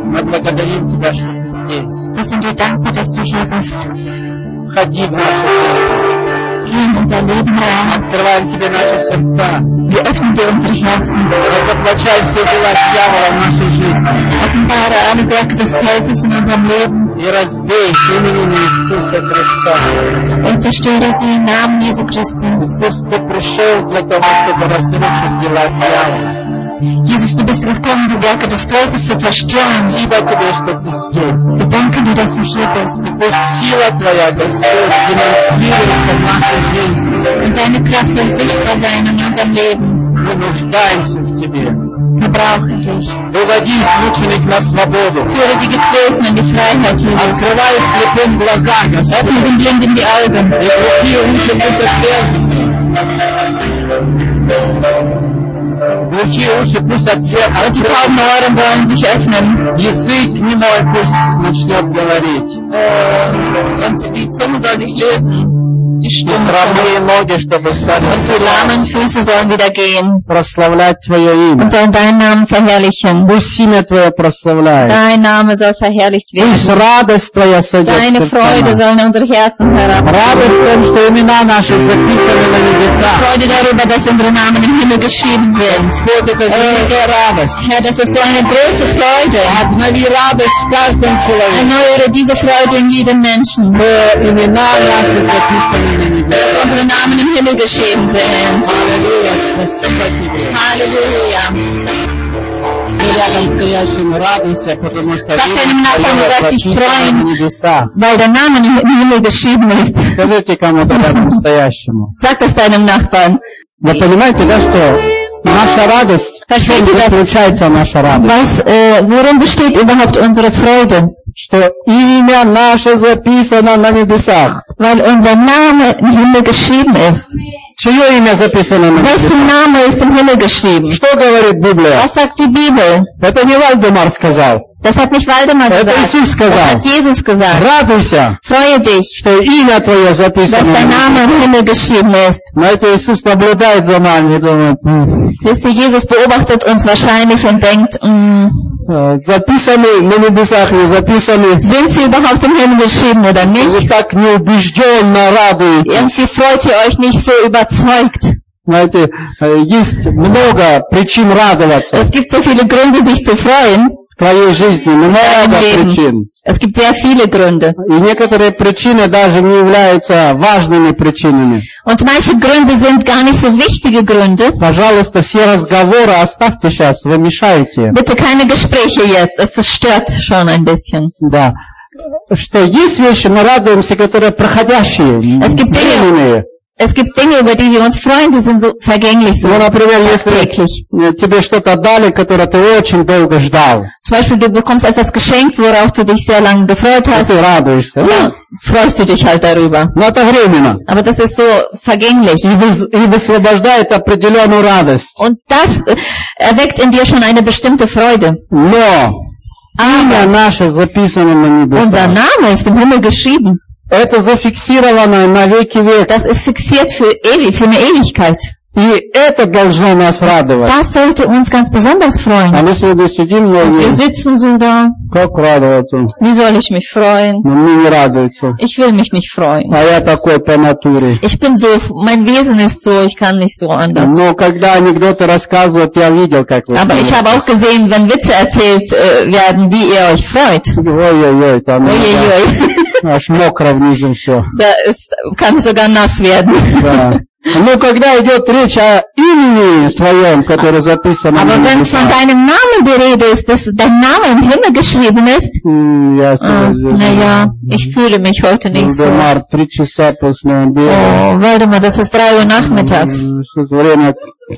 Мы благодарим Тебя, что Ты здесь. Wir sind dir dankbar, dass du hier bist. Входи в нашу жизнь. Geh in unser Leben rein. Открываем Тебе наши сердца. Wir öffnen dir unsere Herzen. Разоблачай все дела дьявола в нашей жизни. Offenbare alle Werke des Teufels in unserem Leben. И разбей именем Иисуса Христа. Und zerstöre sie im Namen Jesu Christi. Иисус, Ты пришел для того, чтобы разрушить дела дьявола. Jesus, du bist gekommen, die Werke des Teufels zu zerstören. Спасибо Тебе, что Ты здесь. Wir danken dir, dass du hier bist. Пусть сила Твоя, Господь, демонстрируется в нашей жизни. Und deine Kraft soll sichtbar sein in unserem Leben. Мы нуждаемся в Тебе. Wir brauchen dich. Выводи измученных на свободу. Führe die Gequälten in die Freiheit, Jesus. Открывай слепым глаза, Господь. Öffne den Blinden die Augen. И глухие уши пусть отверзнутся. Глухие уши пусть отверзнутся. Und die tauben Ohren sollen sich öffnen. Язык немой пусть начнет говорить. Und die Zunge soll sich lösen. Die stumme Хромые Zunge. ноги, чтобы стали Und die lahmen Füße sollen wieder gehen. прославлять Твое имя. Und sollen deinen Namen verherrlichen. Пусть имя Твое прославляет. Dein Name soll verherrlicht Пусть werden. радость Твоя сойдет в Deine сердца Freude наши. soll in unsere Herzen herab. Радость в том, что имена наши записаны на небесах. Freude darüber, dass unsere Namen im Himmel geschrieben sind. Господь, это великая радость. Herr, das ist so eine große Freude. Обнови радость в каждом человеке. Erneuere diese Freude in jedem Menschen. Что имена наши записаны на небесах. Unsere Namen im Himmel geschrieben sind. Аллилуйя, спасибо Тебе. Halleluja. Ты рядом стоящим радуйся, потому что Sag deinem Nachbarn, du sollst dich записано freuen. на небесах. Weil der Name im Himmel geschrieben ist. Скажите кому-то рядом стоящему. Sag das deinem Nachbarn. Вы понимаете, да, что наша радость, в чем Versteht ihr das? заключается наша радость? Worin besteht überhaupt unsere Freude? Что имя наше записано на небесах. Weil unser Name im Himmel geschrieben ist. Чье имя записано на небесах? Wessen Name ist im Himmel geschrieben? Что говорит Библия? Was sagt die Bibel? Это не Вальдемар сказал. Das hat nicht Waldemar Это gesagt. Иисус Das сказал. hat Jesus gesagt. Радуйся, Freue dich, что имя Твое dass записано на dein Name небесах. im Himmel geschrieben ist. Знаете, Иисус наблюдает за нами и думает, Wisst ihr, Jesus beobachtet uns wahrscheinlich und denkt, записаны на небесах, не записаны. sind sie überhaupt im Himmel geschrieben oder Вы nicht? так неубежденно радуетесь. Irgendwie freut ihr euch nicht so überzeugt. Знаете, есть много причин радоваться Es gibt so viele Gründe, sich zu freuen в твоей жизни, много im Leben. причин. Es gibt sehr viele Gründe. И некоторые причины даже не являются важными причинами. Und manche Gründe sind gar nicht so wichtige Gründe. Пожалуйста, все разговоры оставьте сейчас, вы мешаете. Bitte keine Gespräche jetzt, das stört schon ein bisschen. Да. Что есть вещи, мы радуемся, которые проходящие, временные. Es gibt Dinge, über die wir uns freuen, die sind so vergänglich, so Ну, например, если tagtäglich. тебе что-то дали, которое ты очень долго ждал, Zum Beispiel, du bekommst etwas geschenkt, worauf du dich sehr lange gefreut и hast, ты радуешься. und dann freust du dich halt darüber. Но это временно. Aber das ist so vergänglich. И высвобождает определенную радость. Und das erweckt in dir schon eine bestimmte Freude. Но имя наше записано на Unser небесах. Name ist im Himmel geschrieben. Это зафиксировано на веки век. Das ist fixiert für eine Ewigkeit. И это должно нас радовать. Das sollte uns ganz besonders А freuen. мы сегодня сидим, Und wir и sitzen so da. как радоваться? Wie soll ich mich freuen? Но мне не радуется. Ich will mich nicht freuen. А я такой по натуре. Ich bin so, mein Wesen ist so, ich kann nicht so anders. Но когда анекдоты рассказывают, я видел, как вы Aber ich habe auch gesehen, wenn Witze erzählt werden, wie ihr euch freut. Ой-ой-ой, там Uiuiui. аж мокро внизу все. Da kann sogar nass werden. Да. Ну, когда идет речь о имени твоем, которое записано Aber на wenn es von небесах, deinem Namen die Rede ist, dass dein Name im Himmel geschrieben ist, я naja, ich fühle mich heute nicht so. Вальдемар, 3 часа после обеда. Oh, Waldemar, das ist 3 Uhr nachmittags. Сейчас время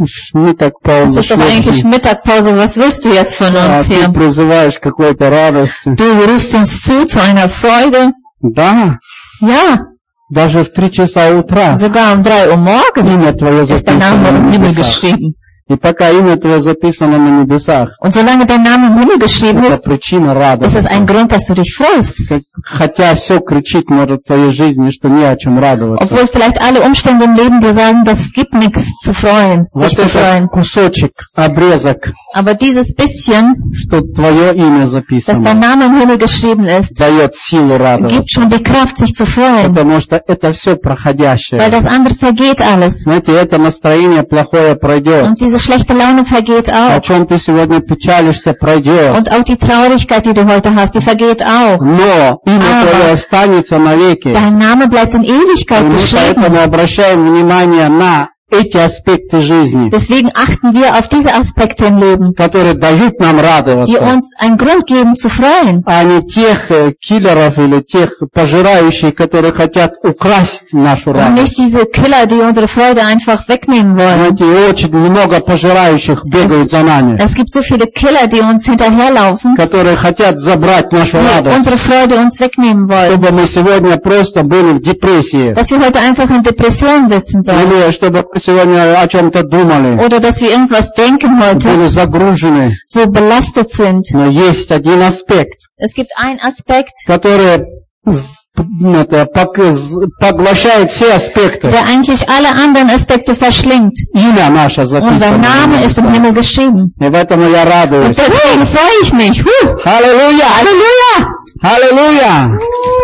так Das ist doch eigentlich Mittagpause. Was willst du jetzt von А uns ты hier? призываешь к какой-то радости. Du rufst uns zu einer Freude. Да, Ja, даже в 3 часа утра sogar um 3 Uhr morgens имя твое ist der Name записано im на Himmel небесах. geschrieben. И пока имя твое записано на небесах, Und solange dein Name im Himmel geschrieben это ist, причина ist радости. es ein Grund, dass du dich freust. Как хотя все кричит, может, в твоей жизни, что не о чем радоваться. Obwohl vielleicht alle Umstände im Leben dir sagen, dass es gibt nichts zu freuen, Вот sich zu freuen. кусочек, обрезок, Aber dieses bisschen, что твое имя dass dein записано, Name im Himmel geschrieben ist, дает силу радоваться. gibt schon die Kraft, sich zu freuen. Потому что это все Weil проходящее. das andere vergeht alles. Знаете, это настроение плохое пройдет. Und diese schlechte Laune vergeht О auch. чем ты сегодня печалишься, пройдет. Und auch die Traurigkeit, die du heute hast, die vergeht auch. Но имя твое останется навеки. Dein Name bleibt in И Ewigkeit мы geschrieben. поэтому обращаем внимание на эти аспекты жизни, Deswegen achten wir auf diese Aspekte im Leben, которые дают нам die радоваться, uns einen Grund geben zu freuen. а не тех киллеров или тех пожирающих, которые хотят украсть нашу Und радость. nicht diese Killer, die unsere Freude einfach wegnehmen wollen. Знаете, очень много пожирающих бегают за нами, Es gibt so viele Killer, die uns hinterherlaufen которые хотят забрать нашу die радость, unsere Freude uns wegnehmen wollen. чтобы мы сегодня просто были в депрессии, Dass wir heute einfach in Depressionen sitzen sollen. или чтобы мы сегодня о чем-то думали, Oder dass wir irgendwas denken heute, были загружены. so belastet sind. Но есть один аспект, Es gibt einen Aspekt, который поглощает все аспекты. der eigentlich alle anderen Aspekte verschlingt. Имя наше Unser записано. Name ist im Himmel geschrieben. И поэтому я Und радуюсь. deswegen freue ich mich. Аллилуйя! Halleluja! Аллилуйя!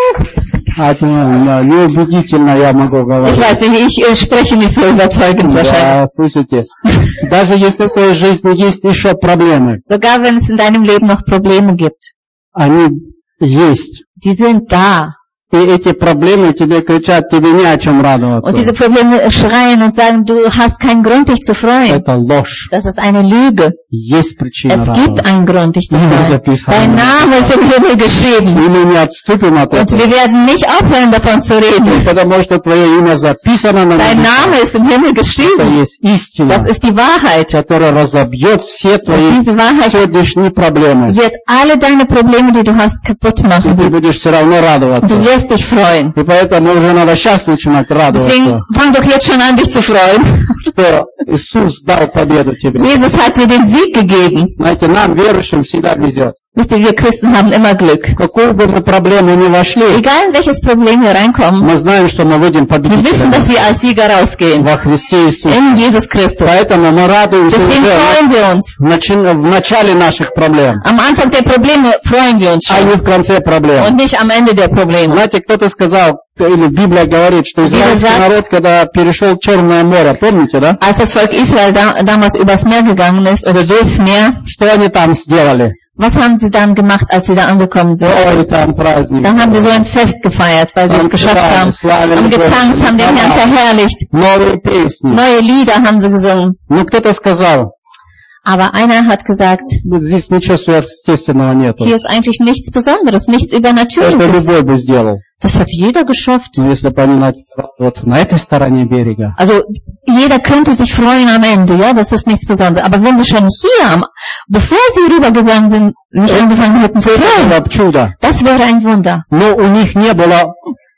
Неубедительно я могу Ich говорить. weiß nicht, ich spreche nicht so überzeugend wahrscheinlich. Да, слышите? Даже если в твоей жизни есть еще проблемы, Sogar wenn es in deinem Leben noch Probleme gibt. они есть. Die sind da. И эти проблемы тебе кричат, тебе не о чем Und радоваться. diese Probleme schreien und sagen, du hast keinen Grund, dich zu freuen. Это ложь. Das ist eine Lüge. Есть причина Es gibt радоваться. einen Grund, dich zu Имя freuen. записано. Dein Name ist im Himmel И geschrieben. мы не отступим от Und этого. wir werden nicht aufhören, davon zu reden. Потому что твое имя записано на Dein небесах. Name ist im Himmel Это geschrieben. есть истина, Das ist die Wahrheit. которая разобьет все Und твои diese Wahrheit сегодняшние проблемы. wird alle deine Probleme, die du hast, kaputt И machen. ты будешь все равно радоваться. Du wirst dich freuen. И поэтому уже надо сейчас начинать радоваться, Deswegen fang doch jetzt schon an, dich zu freuen. что Иисус дал победу тебе. Jesus hat dir den Sieg gegeben. Знаете, нам, верующим, всегда везет. Wisst ihr, wir Christen haben immer Glück. В какую бы мы проблему ни вошли, Egal in welches Problem wir reinkommen, мы знаем, что мы выйдем wir wissen, победителями dass wir als Sieger rausgehen. во Христе Иисусе. In Jesus Christus. Поэтому мы радуемся Deswegen уже freuen wir uns. в начале наших проблем, Am Anfang der Probleme freuen wir uns а schon. не в конце проблем. Und nicht am Ende der Probleme. Знаете, кто-то сказал, или Библия говорит, что израильский sagt- народ, когда перешел Черное море, помните, да? Als das Volk Israel damals übers Meer gegangen ist, oder durchs Meer, Что они там сделали? was haben sie dann gemacht, als sie da angekommen sind? Ой, там праздник. Dann haben sie so ein Fest gefeiert, weil sie es geschafft haben. Haben getanzt, haben den Herrn verherrlicht. Новые песни. Neue Lieder haben sie gesungen. Ну, кто-то сказал, Aber einer hat gesagt, здесь ничего сверхъестественного нету. hier ist eigentlich nichts Besonderes, nichts Это Übernatürliches. любой бы сделал. Das hat jeder geschafft. Но если бы они начали радоваться на этой стороне берега, Also jeder könnte sich freuen am Ende, ja, das ist nichts Besonderes. Aber wenn sie schon hier, bevor sie rübergegangen sind, sich angefangen hätten zu это freuen, было бы чудо. das wäre ein Wunder. Но у них не было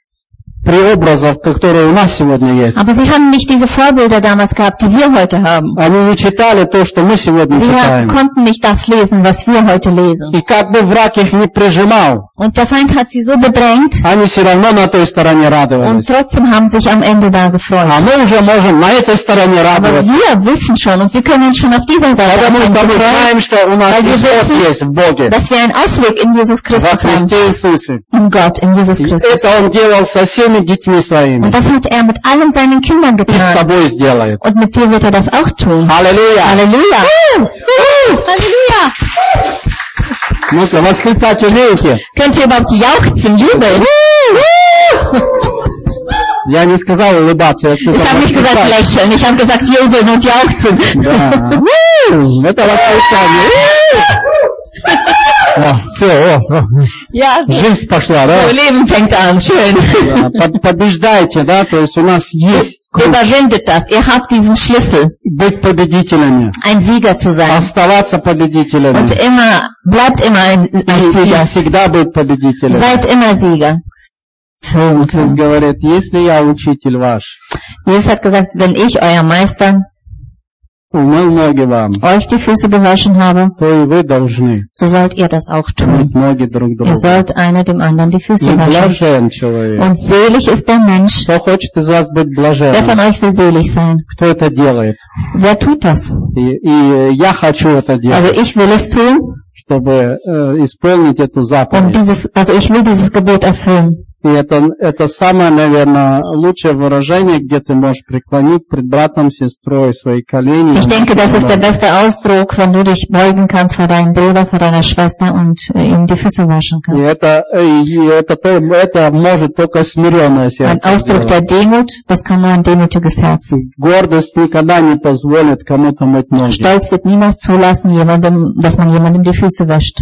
преобразов, которые у нас сегодня есть. Aber sie haben nicht diese Vorbilder damals gehabt, die wir heute haben. Они не читали то, что мы сегодня Sie читаем. konnten nicht das lesen, was wir heute lesen. И как бы враг их не прижимал, Und der Feind hat sie so bedrängt они все равно на той стороне und радовались. trotzdem haben sich am Ende da gefreut. А мы уже можем на этой стороне Aber радоваться. wir wissen schon und wir können uns schon auf dieser Seite Потому что мы freuen, знаем, что у нас Weil wir Иисус wissen, есть в Боге, dass wir einen Ausweg in Jesus во Christus haben. Христе Иисусе. In Gott, in Jesus И Christus. это Он делал со всеми детьми своими. Und das hat er mit allen seinen Kindern И с getan. тобой сделает. Und mit dir wird er das auch tun. Аллилуйя! Halleluja! Halleluja! Ну-ка, восклицать умеете? Könnt ihr überhaupt jauchzen, jubeln? Я не сказал улыбаться, я сказал Ich habe nicht gesagt восклицать. lächeln, ich habe gesagt jubeln und jauchzen. Да. Это восклицание. Все, Ja, so. жизнь пошла, да? So, Leben fängt an, schön. Да, побеждайте, да, то есть у нас есть ключ Überwindet das. Ihr habt diesen Schlüssel, быть победителями, ein Sieger zu sein. оставаться победителями Und immer, bleibt immer ein и Sieger. всегда быть победителем. Seid immer Sieger. Иисус говорит, если я учитель ваш, Jesus hat gesagt, wenn ich, euer Meister, умыл ноги вам, euch die Füße gewaschen habe, то и вы должны so sollt ihr das auch мыть tun. ноги друг Ihr другу. sollt einer dem anderen die И Füße waschen. блажен человек. Und selig ist der Mensch. Кто хочет из вас быть Wer von блаженным? euch will selig sein? Кто это делает? Wer tut das? И я хочу это Also делать, ich will es tun чтобы исполнить эту und заповедь. ich will dieses Gebot erfüllen. И это самое, наверное, лучшее выражение, где ты можешь преклонить пред братом, сестрой свои колени. Ich denke, das ist der beste Ausdruck, wenn du dich beugen kannst vor deinem Bruder, vor deiner Schwester und ihm die Füße waschen И kannst. это может только смиренное Ein сердце Ausdruck сделать. der Demut, das kann nur ein demütiges Herz. Гордость никогда не позволит кому-то мыть ноги. Stolz wird niemals zulassen, dass man jemandem die Füße wäscht.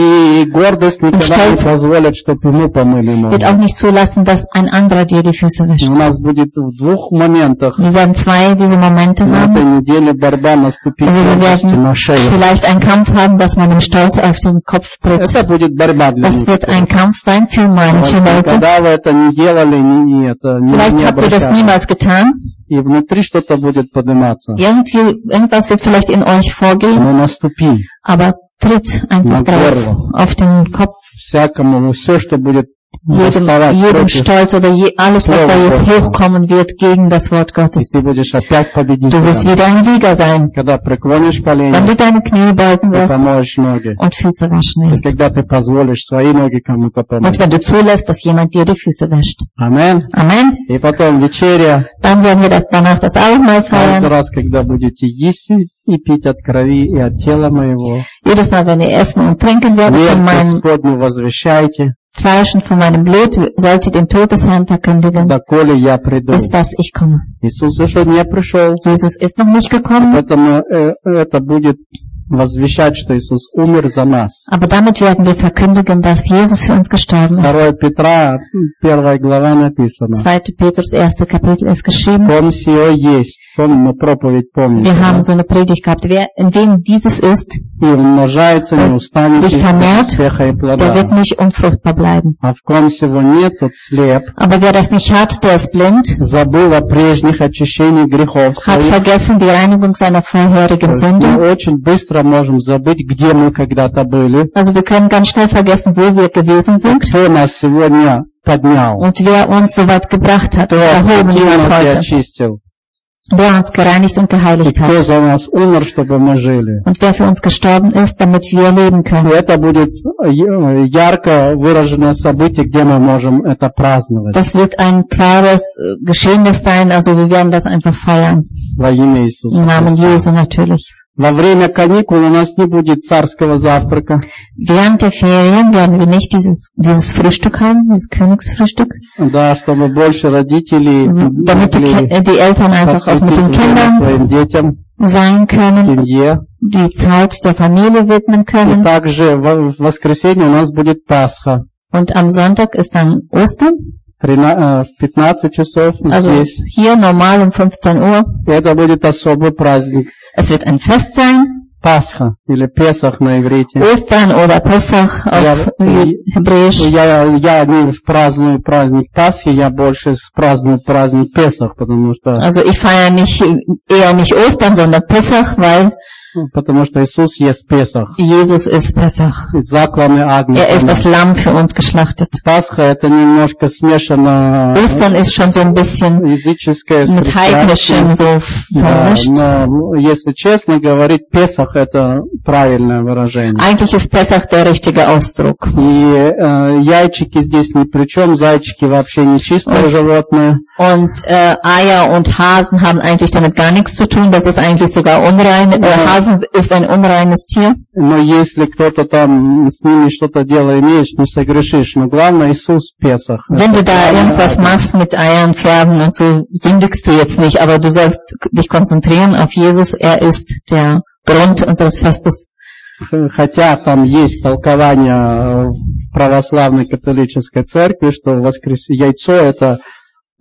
И гордость никогда не Stolz позволит, чтобы ему помыли Wird auch ноги. nicht zulassen, dass ein anderer dir die Füße wäscht. У нас будет в двух моментах Wir werden zwei diese Momente на этой haben. неделе борьба наступить Also wir гордости на werden шею. vielleicht einen Kampf haben, dass man dem Stolz auf den Kopf tritt. Это будет борьба для Das wird ein них. Kampf sein für manche Leute. Когда вы это не делали, Vielleicht не habt ihr das обращали. niemals getan. И внутри что-то будет подниматься. Irgendwas wird vielleicht in euch vorgehen, Но наступи aber tritt einfach Na drauf, горло. auf den Kopf, всякому, все, что будет jedem восставать против, Stolz oder alles, was da jetzt hochkommen wird gegen das Wort и Gottes. ты будешь опять Du wirst победителем. wieder ein Sieger sein, Когда преклонишь колени, wenn du deine Knie beugen ты wirst помоешь ноги. und Füße waschen И wirst. когда ты позволишь свои ноги кому-то Und помыть. wenn du zulässt, dass jemand dir die Füße wäscht. Amen. Amen. И потом вечеря. Dann werden wir danach das Abendmahl Каждый feiern. раз, когда будете есть и пить от крови и от тела моего, Jedes Mal, wenn ihr essen und trinken werdet смерть von meinem Господню возвещайте, Fleisch und von meinem Blut, sollt ihr den Tod des Herrn verkündigen, доколе я приду. bis dass ich komme. Иисус еще не пришел, Jesus ist noch nicht gekommen, поэтому это будет возвещать, что Иисус умер за нас. aber damit werden wir verkündigen, dass Jesus für uns gestorben ist. 2 Петра, 1 глава написано. 2. Petrus 1. Kapitel ist geschrieben. Ком сие есть. Помним, мы проповедь помните. Wir haben Да? so eine Predigt gehabt. In wem dieses ist, И умножается, не устанет sich vermehrt, успеха и der wird плода. nicht unfruchtbar bleiben. А в ком сего нет, тот слеп, Aber wer das nicht hat, der ist blind, забыл о прежних очищениях грехов hat своих. vergessen die Reinigung seiner vorherigen Мы Sünde. очень быстро можем забыть, где мы когда-то были, Also wir können ganz schnell vergessen, wo wir gewesen sind кто нас сегодня поднял, und wer uns so weit gebracht hat кто oder erhoben осветил wird нас и heute. очистил, Wer uns gereinigt und и geheiligt кто hat. за нас умер, чтобы мы жили. Und wer für uns gestorben ist, damit wir leben И können. это будет ярко выраженное событие, где мы можем это праздновать Das wird ein klares Geschehenes sein, also wir werden das einfach feiern. во имя Иисуса Im Namen Христа. Jesu natürlich. Во время каникул у нас не будет царского завтрака, Während der Ferien werden wir nicht dieses Frühstück haben, dieses Königsfrühstück, да, чтобы больше родителей damit могли die Eltern einfach auch mit посвятить den время Kindern своим детям, sein können, семье. die Zeit der Familie widmen И können. также в воскресенье у нас будет Пасха. Und am Sonntag ist dann Ostern, В 15 часов also здесь. hier normal um 15 Uhr. И это будет особый праздник. Es wird ein Fest sein, Пасха или Песах на иврите. Ostern oder Pessach auf Hebräisch. Я не праздную праздник Пасхи, я больше праздную праздник Песах, потому что Also ich feiere eher nicht Ostern, sondern Pessach, weil Иисус есть Песах. Jesus ist Pessach. Закланный агнец. Er ist das Lamm für uns geschlachtet. Пасха это немножко смешано Ostern ist schon so ein bisschen языческое с mit христианским. Heidnischem so Да, vermischt. но если честно говорить, Песах это правильное выражение. Eigentlich ist Pessach der richtige Ausdruck. И яйчики здесь ни при чем, зайчики вообще не чистое животное. Und Eier und Hasen haben eigentlich damit gar nichts zu tun. Das ist eigentlich sogar unrein. Hasen ist ein unreines Tier. Но если кто-то там с ними что-то дело имеешь, не согрешишь. Но главное Иисус Песах. Wenn du da irgendwas machst mit Eiern, Pferden und so, sündigst du jetzt nicht. Aber du sollst dich konzentrieren auf Jesus. Er ist der Grund unseres Festes. Хотя там есть толкование в православной католической церкви, что яйцо это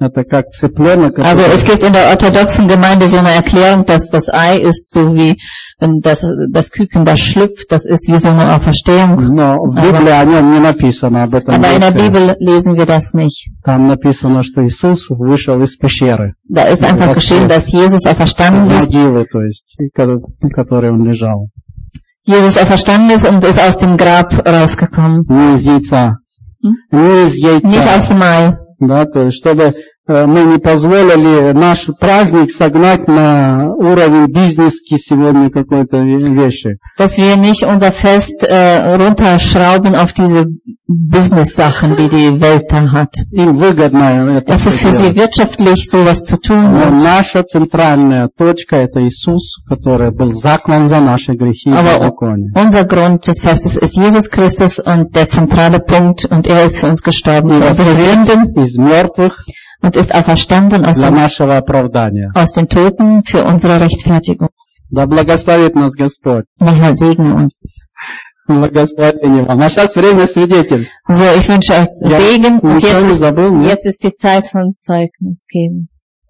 Это как цыпленок. Also es gibt in der orthodoxen Gemeinde so eine Erklärung, dass das Ei ist so wie, wenn das Küken da schlüpft, das ist wie so eine Auferstehung. Но в Библии о нем не написано об этом. Aber in der Bibel lesen wir das nicht. Там написано, что Иисус вышел из пещеры. Da ist einfach geschrieben, dass Jesus auferstanden Из ist. могилы, то есть, в которой он лежал. Jesus auferstanden ist und ist aus dem Grab rausgekommen. Не из яйца. Не из Nicht яйца. aus dem Ei. Да, то есть, чтобы мы не позволили наш праздник согнать на уровень бизнески сегодня какой-то вещи. Dass wir nicht unser Fest runterschrauben auf diese Business-Sachen, die die Welt da hat. Им выгодно это Es ist für sie wirtschaftlich, sowas zu tun. Но Und наша центральная точка — это Иисус, который был заклан за наши грехи и Aber беззакония. unser Grund des Festes ist Jesus Christus und der zentrale Punkt, und er ist für uns gestorben, für unsere Sünden, Из мертвых und ist auferstanden aus для den нашего оправдания. Toten für unsere Rechtfertigung. Да благословит нас Господь. Der Herr segne uns. Благословение вам. А сейчас время свидетельств. So, ich wünsche euch Ja, Segen, und ничего не забыл, нет? jetzt ist die Zeit von Zeugnis geben.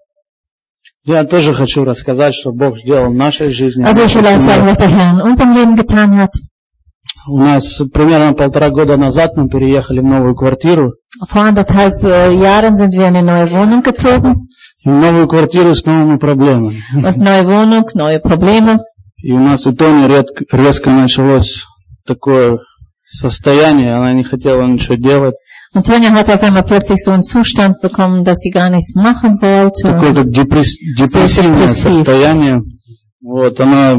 Я тоже хочу рассказать, что Бог сделал в нашей жизни. Also ich will euch sagen, was der Herr in unserem Leben getan hat. У нас примерно 1,5 года назад мы переехали в новую квартиру. Vor 1,5 Jahren sind wir in eine neue Wohnung gezogen. И в новую квартиру с новыми проблемами. Und neue Wohnung, neue Probleme. И у нас у Тони резко началось такое состояние, она не хотела ничего делать. Und Tonja hat auf einmal plötzlich so einen Zustand bekommen, dass sie gar nichts machen wollte. Такое как депрессивное состояние. Вот, она...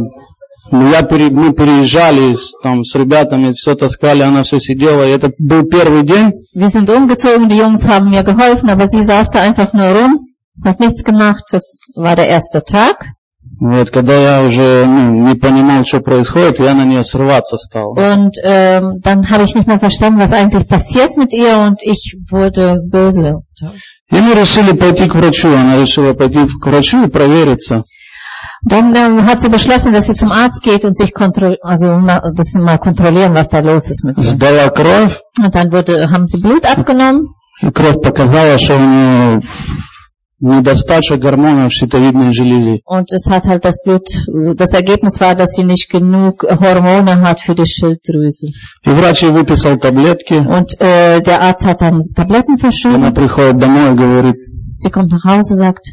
Мы переезжали там с ребятами, все таскали, она все сидела. И это был первый день. Wir sind umgezogen, die Jungs haben mir geholfen, aber sie saß da einfach nur rum, hat nichts gemacht. Das war der erste Tag. Вот, когда я уже не понимал, что происходит, я на нее срываться стал. Und dann habe ich nicht mehr verstanden, was eigentlich passiert mit ihr, und ich wurde böse. И мы решили пойти к врачу. Она решила пойти к врачу и провериться. Dann hat sie beschlossen, dass sie zum Arzt geht und sich dass sie mal kontrollieren, was da los ist mit ihr. Сдала кровь. Und dann haben sie Blut abgenommen. И кровь показала, что у нее недостача гормонов щитовидной железы. Und es hat halt das Ergebnis war, dass sie nicht genug Hormone hat für die Schilddrüse. И врач ей выписал таблетки. Und der Arzt hat dann Tabletten verschrieben. Она приходит домой и говорит, Sie kommt nach Hause, sagt,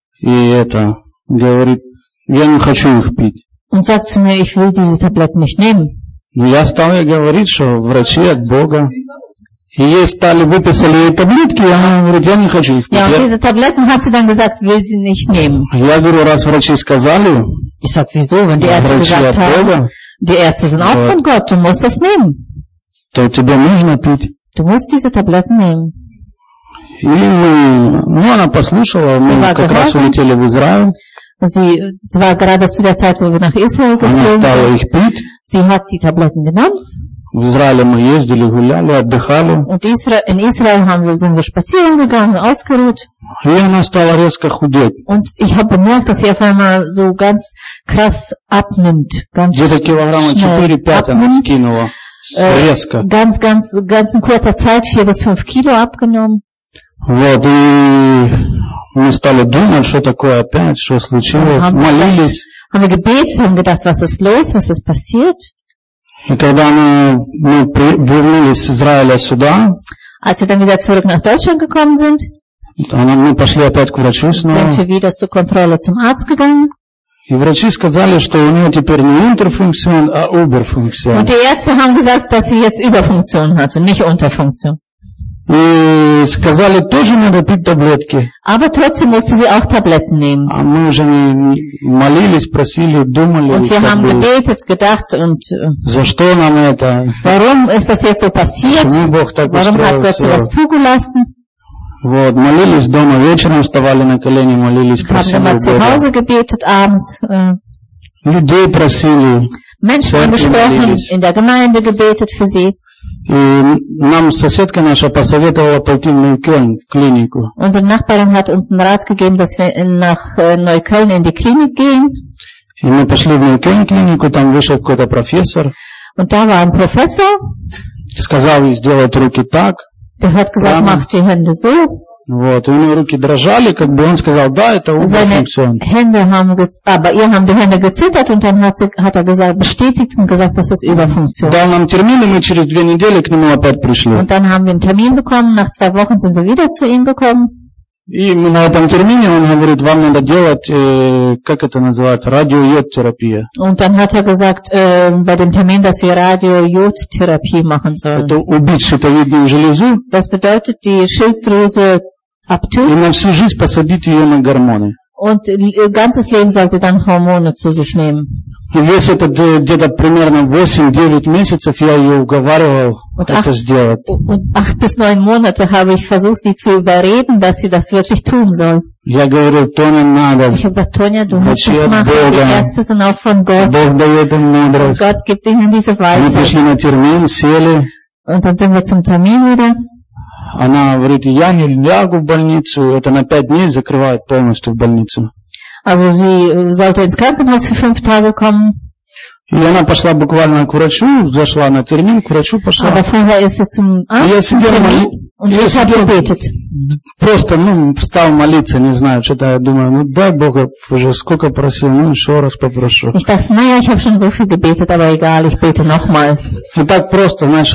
говорит, я не хочу их пить. Und sagt zu mir, ich will diese Tabletten nicht nehmen. Но я стал ей говорить, что врачи от Бога. И ей выписали ей таблетки, и она говорит, я не хочу их пить. Ja, und diese Tabletten hat sie dann gesagt, will sie nicht nehmen. Я говорю, раз врачи сказали, Ich sag, wieso? Wenn die Ärzte врачи gesagt от haben, Бога, die Ärzte sind auch von Gott, du musst das nehmen. то тебе нужно пить. Du musst diese Tabletten nehmen. И она послушала, мы как раз улетели в Израиль. Sie war gerade zu der Zeit, wo wir nach Israel geflogen sind. Sie hat die Tabletten genommen. В Израиле мы ездили, гуляли, отдыхали. Und in Israel sind wir spazieren gegangen, ausgeruht. И она стала резко худеть. Und ich habe bemerkt, dass sie auf einmal so ganz krass abnimmt. Где-то килограмма 4-5 она скинула. Резко. Ganz in kurzer Zeit 4 bis 5 Kilo abgenommen. Вот, и мы стали думать, что такое опять, что случилось. Молились. Haben wir gebetet, haben gedacht, was ist los, was ist passiert? И когда мы вернулись с Израиля сюда, als wir dann wieder zurück nach Deutschland gekommen sind, мы пошли опять к врачу снова. Sind wir wieder zur Kontrolle zum Arzt gegangen. И врачи сказали, что у нее теперь не интерфункцион, а уберфункцион. Und die Ärzte haben gesagt, dass sie jetzt Überfunktion hatte, nicht Unterfunktion. И сказали, тоже надо пить таблетки. Aber trotzdem musste sie auch Tabletten nehmen. А мы уже молились, просили, думали. Und wir haben gebetet, gedacht und за что нам это? Warum ist das jetzt so passiert? Warum hat Gott sowas zugelassen? Вот, молились дома, вечером вставали на колени, молились, просили Haben immer zu Hause gebetet, abends. Людей просили. Menschen angesprochen, in der Gemeinde gebetet für sie. И нам соседка наша посоветовала пойти в Neukölln, в клинику. Unsere Nachbarin hat uns einen Rat gegeben, dass wir nach Neukölln in die Klinik gehen. И мы пошли в Neukölln клинику, там вышел какой-то профессор. Und da war ein Professor. Сказал ей сделать руки так. Der hat gesagt, mach die Hände so. Вот, и у него руки дрожали, как бы он сказал, да, это функционирует. Aber ihr haben die Hände gezittert und dann hat er gesagt, bestätigt und gesagt, dass es überfunktioniert. Дал нам термин, и мы через 2 недели к нему опять пришли. Und dann haben wir einen Termin bekommen, nach 2 Wochen sind wir wieder zu ihm gekommen. И на этом термине он говорит, вам надо делать, как это называется, радиойодтерапия. Und dann hat er gesagt, bei dem Termin, dass wir Radiojodtherapie machen sollen. Это убить щитовидную железу. Das bedeutet, die Schilddrüse abtöten. И на всю жизнь посадить ее на гормоны. Und ihr ganzes Leben soll sie dann Hormone zu sich nehmen. И весь этот где-то примерно 8-9 месяцев я ее уговаривал это сделать. Und 8 bis 9 Monate habe ich versucht, sie zu überreden, dass sie das wirklich tun soll. Я говорил, Тоня, надо. Ich habe gesagt, Tonja, du musst das machen. Die Ärzte sind auch von Gott. Бог дает им мудрость. Gott gibt ihnen diese Мы пришли на термин, сели. Und dann sind wir zum Termin wieder. Она говорит, я не лягу в больницу, это на 5 дней закрывает полностью в больницу. Also sie sollte ins Krankenhaus für 5 Tage kommen. И она пошла буквально к врачу, зашла на термин, к врачу пошла. Aber vorher ist sie zum Arzt und ich habe gebetet. Просто, встал молиться, не знаю, что-то я думаю, дай Бога, уже сколько просил, еще раз попрошу. Ich dachte, naja, ich habe schon so viel gebetet, aber egal, ich bete nochmal. И так просто, знаешь,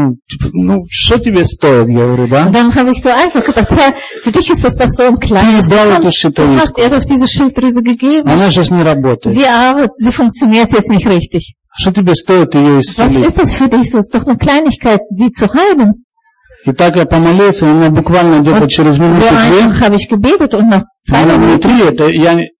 что тебе стоит, говорю, да? Und dann habe ich so einfach gedacht, Herr, für dich ist das doch so ein kleines Land. Du hast ihr doch diese Schilddrüse gegeben. Она сейчас не работает. Sie funktioniert jetzt nicht richtig. Что тебе стоит ее исцелить? Was ist das für dich? So ist doch eine Kleinigkeit, sie zu heilen. И так я помолился, у меня буквально где-то через минуту so 2. habe ich gebetet und nach 2 Minuten.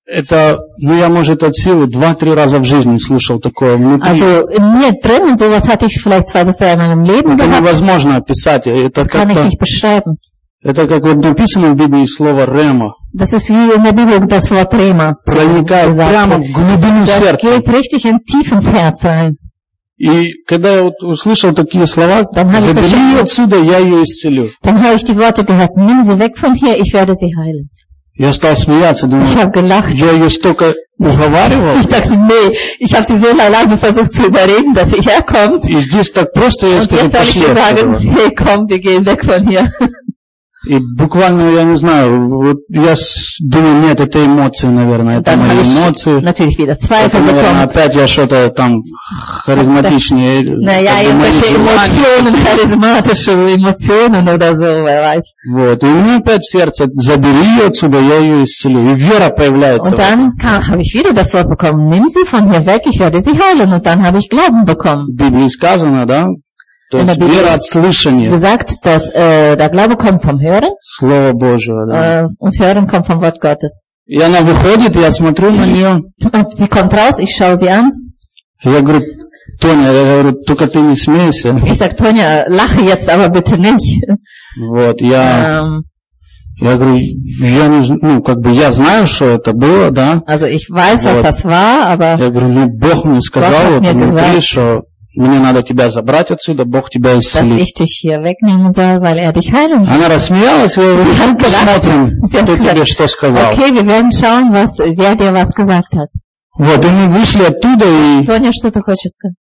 Я, может, от силы 2-3 раза в жизни слушал такое внутри. Also in mir drin, sowas hatte ich vielleicht 2 bis 3 in meinem Leben gehabt. Это невозможно описать. Das kann ich nicht beschreiben. Это как вот написано в Библии слово «рема». Das ist wie in der Bibel das Wort Rema. Проникает прямо в глубину сердца. Das geht richtig tief ins Herz rein. И когда я услышал такие слова, забери ее отсюда, я ее исцелю. Dann habe ich die Worte gehört, nimm sie weg von hier, ich werde sie heilen. Я стал смеяться, думаю, я ее столько уговаривал. Ich dachte, nee, ich habe sie so lange versucht zu überreden, dass sie herkommt. И здесь так просто я скажу, пошли. Und jetzt soll ich sagen, hey, komm, wir gehen weg von hier. И буквально, я не знаю, вот я думаю, нет, это эмоции, наверное, это мои эмоции. Это, наверное, опять я что-то там харизматичнее. Naja, irgendwelche Emotionen, charismatische Emotionen oder so, wer weiß. Вот, и у меня опять сердце, забери ее отсюда, я ее исцелю. И вера появляется. Und dann habe ich wieder das Wort bekommen, nimm sie von hier weg, ich werde sie heilen. Und dann habe ich Glauben bekommen. В Библии сказано, да? То есть вера от слышания. Gesagt, dass der Glaube kommt vom Hören. Слово Божьего, да. Und Hören kommt vom Wort Gottes. И она выходит, я смотрю на нее. Und sie kommt raus, ich schaue sie an. Я говорю, Тоня, я говорю, только ты не смейся. Ich sag, Tonja, lache jetzt aber bitte nicht. Вот, я говорю, я знаю, что это было, да. Also ich weiß, was das war, aber я говорю, Бог мне сказал, вот внутри, что мне надо тебя забрать отсюда, Бог тебя исцелит. Dass ich dich hier wegnehmen soll, weil er dich heilen soll. Она рассмеялась, я говорю, посмотрим, кто тебе что сказал. Okay, wir werden schauen, wer dir was gesagt hat. Вот, и мы вышли оттуда и... Тоня, что ты хочешь сказать?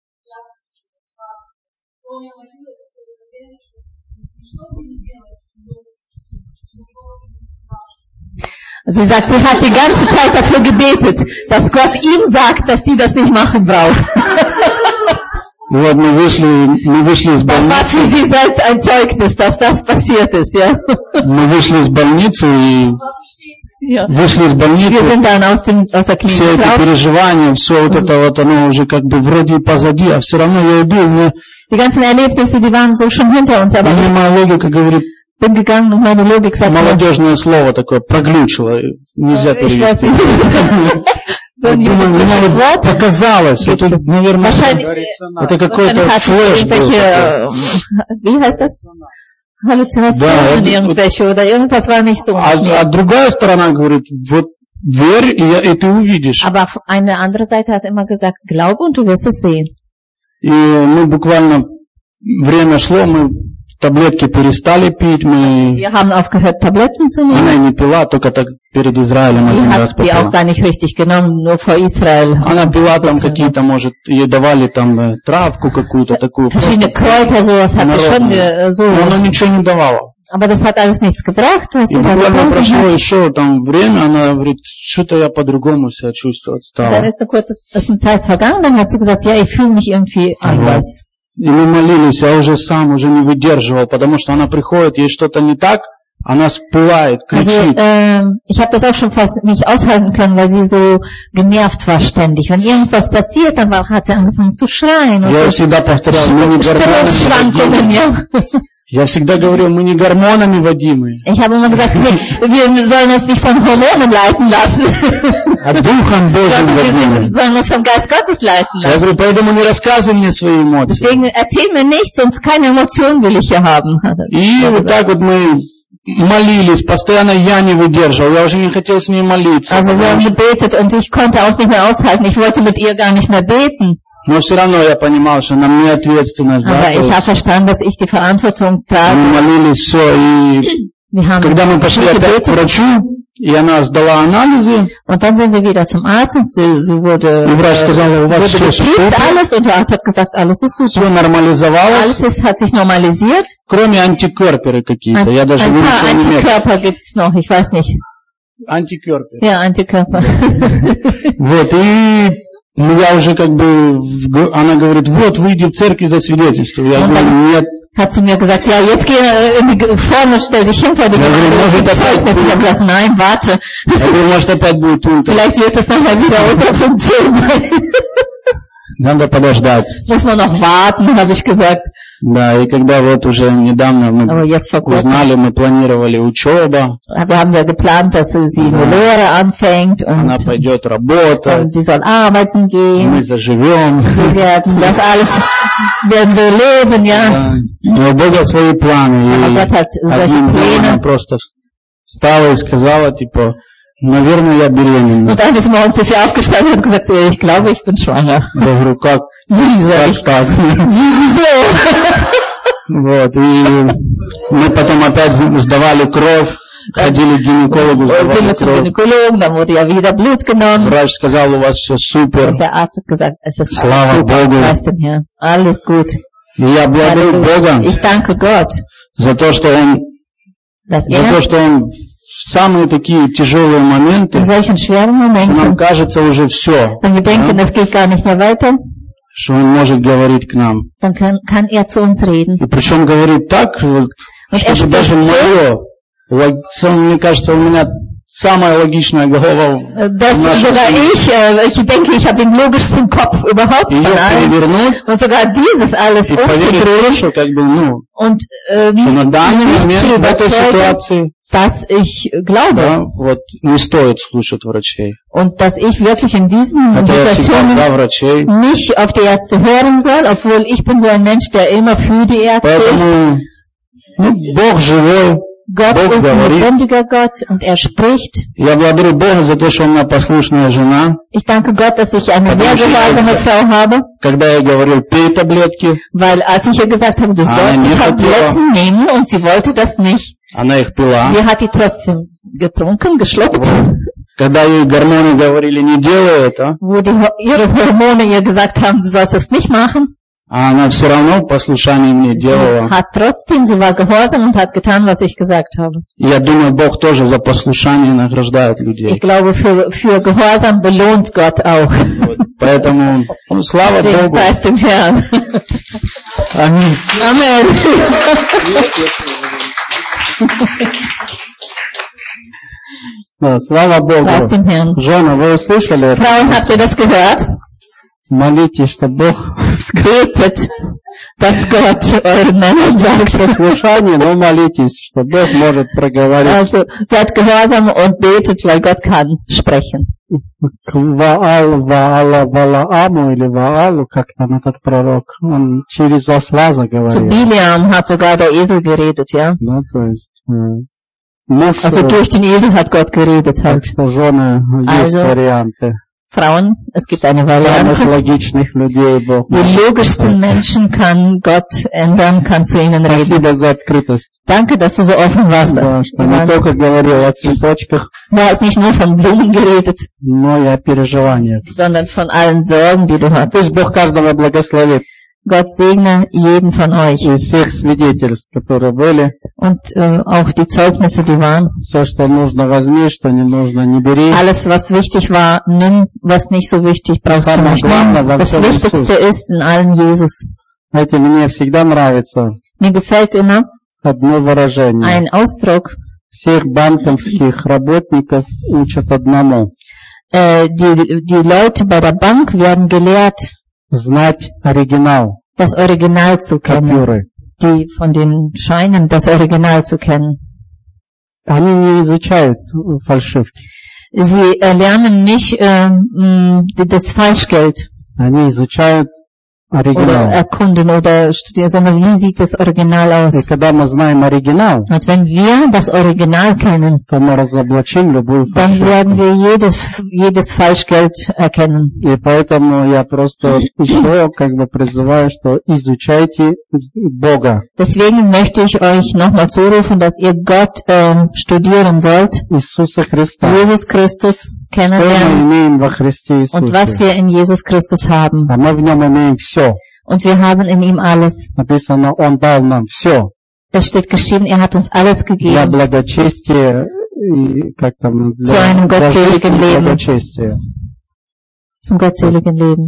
Sie sagt, sie hat die ganze Zeit dafür gebetet, dass Gott ihm sagt, dass sie das nicht machen braucht. Вот мы вышли из больницы. Das war für sie selbst ein Zeugnis, dass das passiert ist, ja. Мы вышли из больницы и вышли из больницы. Wir sind dann aus der Klinik все эти переживания, все вот это вот, оно уже как бы вроде позади, а все равно я иду, мне... Die ganzen Erlebnisse, die waren so schon hinter uns, aber мне моя логика говорит, bin gegangen und meine Logik sagt, молодежное слово такое проглючило, нельзя перевести. Думаю, мне показалось, это, наверное, это какой-то флеш был. Wie heißt das? Halluzinationen irgendwelche oder irgendwas war nicht so. А другая сторона говорит, вот верь, и ты увидишь. Aber eine andere Seite hat immer gesagt, glaube und du wirst es sehen. И мы буквально, время шло, мы таблетки перестали пить, Wir haben aufgehört, Tabletten zu nehmen. Она не пила, только так перед Израилем один раз попила. Sie hat die auch gar nicht richtig genommen, nur vor Israel. Она пила там какие-то, может, ей давали там травку какую-то такую. Verschiedene Kräuter, sowas hat sie schon so. Но она ничего не давала. Aber das hat alles nichts gebracht. И буквально прошло еще там время, она говорит, что-то я по-другому себя чувствовать стала. Dann ist eine kurze Zeit vergangen, dann hat sie gesagt, ja, ich fühle mich irgendwie anders. И мы молились, я уже сам уже не выдерживал, потому что она приходит, ей что-то не так, она спылает, кричит. Also, ich habe das auch schon fast nicht aushalten können, weil sie so genervt war ständig. Wenn irgendwas passiert, dann hat sie angefangen zu schreien. Я всегда повторял, мы не гормонами водимы. Я всегда говорил, мы не гормонами водимы. Ich habe immer gesagt, wir sollen uns nicht von Hormonen leiten lassen. А Духом Божьим водимы. Wir sollen uns vom Geist Gottes leiten lassen. Я говорю, поэтому не рассказывай мне свои эмоции. Deswegen erzähl mir nichts, sonst keine Emotionen will ich hier haben. И вот так вот мы молились, постоянно я не выдерживал, я уже не хотел с ней молиться. Also wir haben gebetet und ich konnte auch nicht mehr aushalten, ich wollte mit ihr gar nicht mehr beten. Но все равно я понимал, что на мне ответственность. Aber ich habe verstanden, dass ich die Verantwortung trage. Мы молились, все, и когда мы пошли опять к врачу, и она сдала анализы, und dann sind wir wieder zum Arzt und sie wurde geprüft alles und der Arzt hat gesagt, alles ist super. Все нормализовалось. Alles hat sich normalisiert. Кроме антикорперы какие-то. Я даже ein paar Antikörper gibt's noch, ich weiß nicht. Антикорперы. Ja, Antikörper. Вот, и я уже как бы, она говорит, вот, выйди в церковь за свидетельство. Я говорю, нет. Hat sie mir gesagt, ja, jetzt geh vorne, stell dich hin vor die Gemeinde. Ich habe gesagt, nein, warte. Vielleicht wird es nochmal wieder unter Funktion sein. Надо подождать. Muss man noch warten, habe ich gesagt. Да, и когда вот уже недавно мы узнали, мы планировали учебу. Wir haben ja geplant, dass sie eine Lehre anfängt und она пойдет работать. Sie soll arbeiten gehen. Мы заживем. Wir werden das alles, werden so leben, ja. Но у Бога свои планы. Aber Gott hat solche Pläne. Она просто встала и сказала, типа, наверное, я беременна. Und eines Morgens ist sie aufgestanden und hat gesagt, ich glaube, ich bin schwanger. Я говорю, как? Wieso? Так? Wieso? Вот, и мы потом опять сдавали кровь, ходили к гинекологу, сдавали кровь. Dann wurde ja wieder Blut genommen. Врач сказал, у вас все супер. Und der Arzt hat gesagt, es ist alles super, preis dem Herrn. Alles gut. И я благодарю Бога ich danke Gott, за то, что Он в самые такие тяжелые моменты, нам кажется уже все, wenn wir denken, es geht gar nicht mehr weiter, что Он может говорить к нам. Dann kann er zu uns reden. И причем говорит так, вот, что даже мое, мне кажется, у меня самая логичная голова. Sogar ich denke, ich habe den logischsten Kopf überhaupt von allen. Und sogar dieses alles umzudrehen und mich überzeugen, dass ich glaube. Да, вот, не стоит слушать врачей. Und dass ich wirklich in diesen Situationen nicht auf die Ärzte hören soll, obwohl ich bin so ein Mensch, der immer für die Ärzte ist. Бог живой. Gott Бог ist ein говорит. lebendiger Gott und er spricht. Я благодарю Бога за то, что у меня послушная жена. Ich danke Gott, dass ich eine sehr gehorsame Frau habe. Когда я говорил, пей таблетки. Weil als ich ihr gesagt habe, du sollst die Tabletten nehmen und sie wollte das nicht. Она их пила. Sie hat die trotzdem getrunken, geschluckt. Когда ей гормоны говорили, не делай это. Wo ihre Hormone ihr gesagt haben, du sollst es nicht machen. А она все равно послушание мне делала. Sie war gehorsam und hat getan, was ich gesagt habe. Я думаю, Бог тоже за послушание награждает людей. Ich glaube, für Gehorsam belohnt Gott auch. Вот. Поэтому, слава Богу. Preis dem Herrn. Аминь. Amen. Слава Богу. Preis dem Herrn. Жена, вы услышали это? Frauen, habt ihr das gehört? Молитесь, что Бог betet, dass Gott euren Männern sagt. Послушание, но молитесь, что Бог может проговорить. Also, seid gehorsam und betet, weil Gott kann sprechen. Ваалу или Ваалу, как там этот пророк, он через осла заговорил. Zu Biliam hat sogar der Esel geredet, ja? Да, то есть, also durch den Esel hat Gott geredet halt. Жены, есть варианты. Frauen, es gibt eine Variante. Die logischsten Menschen kann Gott ändern, kann zu ihnen reden. Danke, dass du so offen warst. Du hast nicht nur von Blumen geredet, sondern von allen Sorgen, die du hattest. Gott segne jeden von euch. И всех свидетельств, которые были. Und auch die Zeugnisse, die waren. Все, что нужно, возьми, что не нужно, не бери. Alles, was wichtig war, nimm, was nicht so wichtig, brauchst du nicht nehmen. Das Wichtigste ist in allem Jesus. Знаете, мне всегда нравится Mir gefällt immer одно выражение. ein Ausdruck. Всех банковских работников учат одному. Die Leute bei der Bank werden gelehrt, знать оригинал. Das Original zu kennen. Die von den Scheinen, das Original zu kennen. Они не изучают фальшивки. Sie lernen nicht das Falschgeld. Они изучают oder erkunden oder studieren, sondern wie sieht das Original aus? Und wenn wir das Original kennen, dann werden wir jedes Falschgeld erkennen. Deswegen möchte ich euch nochmal zurufen, dass ihr Gott studieren sollt, Jesus Christus kennenlernen und was wir in Jesus Christus haben. Und wir haben in ihm alles. Es steht geschrieben, er hat uns alles gegeben. Zu einem gottseligen Leben. Zum gottseligen Leben.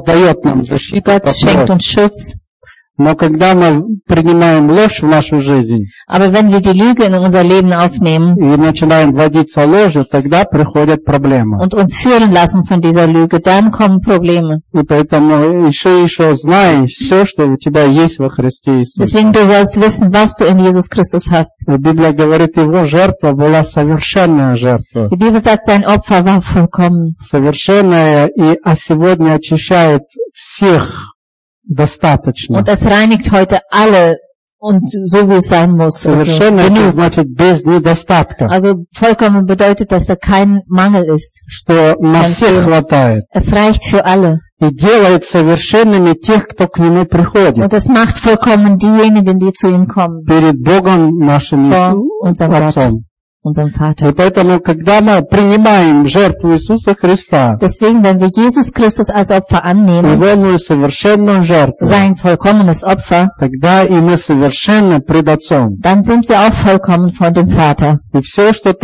Gott schenkt uns Schutz. Но когда мы принимаем ложь в нашу жизнь, aber wenn wir die Lüge in unser Leben aufnehmen и начинаем водиться ложью, тогда приходят проблемы. Und uns führen lassen von dieser Lüge, dann kommen Probleme. И поэтому еще знай все, что у тебя есть во Христе Иисусе. Deswegen du sollst wissen, was du in Jesus Christus hast. Библия говорит, его жертва была совершенная жертва. Die Bibel sagt, sein Opfer war vollkommen. Совершенная, а сегодня очищает всех. Достаточно. Und es reinigt heute alle und so wie es sein muss. Совершенно это значит без недостатка. Also vollkommen bedeutet, dass da kein Mangel ist. Что на всех хватает. Es reicht für alle. И делает совершенными тех, кто к нему приходит. Und es macht vollkommen diejenigen, die zu ihm kommen. Перед Богом нашим Отцом. Unserem Vater. И поэтому, когда мы принимаем жертву Иисуса Христа, deswegen, wenn wir Jesus Christus als Opfer annehmen, его совершенную жертву, sein vollkommenes Opfer, тогда и мы совершенно пред Отцом. Dann sind wir auch vollkommen vor dem Vater. И все, что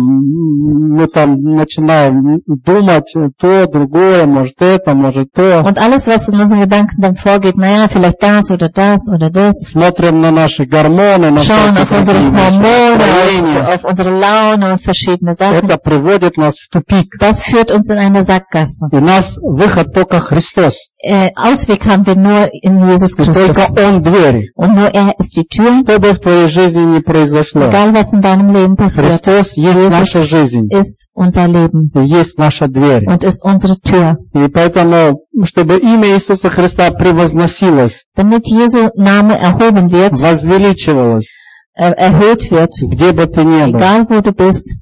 мы начинаем думать, то, другое, может это, может то. Und alles, was in unseren Gedanken dann vorgeht, naja, vielleicht das oder das oder das. Смотрим на наши гормоны, на schauen auf unsere Hormone, auf unsere Laune und verschiedene Sachen. Это приводит нас в тупик. Das führt uns in eine Sackgasse. У нас выход только Христос. Ausweg haben wir nur in Jesus Christus. Und nur er ist die Tür. Что бы в твоей жизни ни произошло. Egal was in deinem Leben passiert. Христос есть наша жизнь. Ist unser Leben. И есть наша дверь. Und ist unsere Tür. И поэтому, чтобы имя Иисуса Христа превозносилось. Damit Jesu Name erhoben wird. Возвеличивалось. Erhöht wird, egal wo du bist.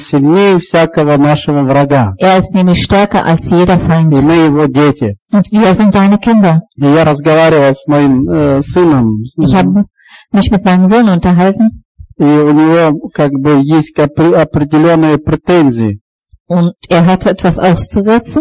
Er ist nämlich stärker als jeder Feind. Und wir sind seine Kinder. Ich habe mich mit meinem Sohn unterhalten. Und er hat etwas auszusetzen.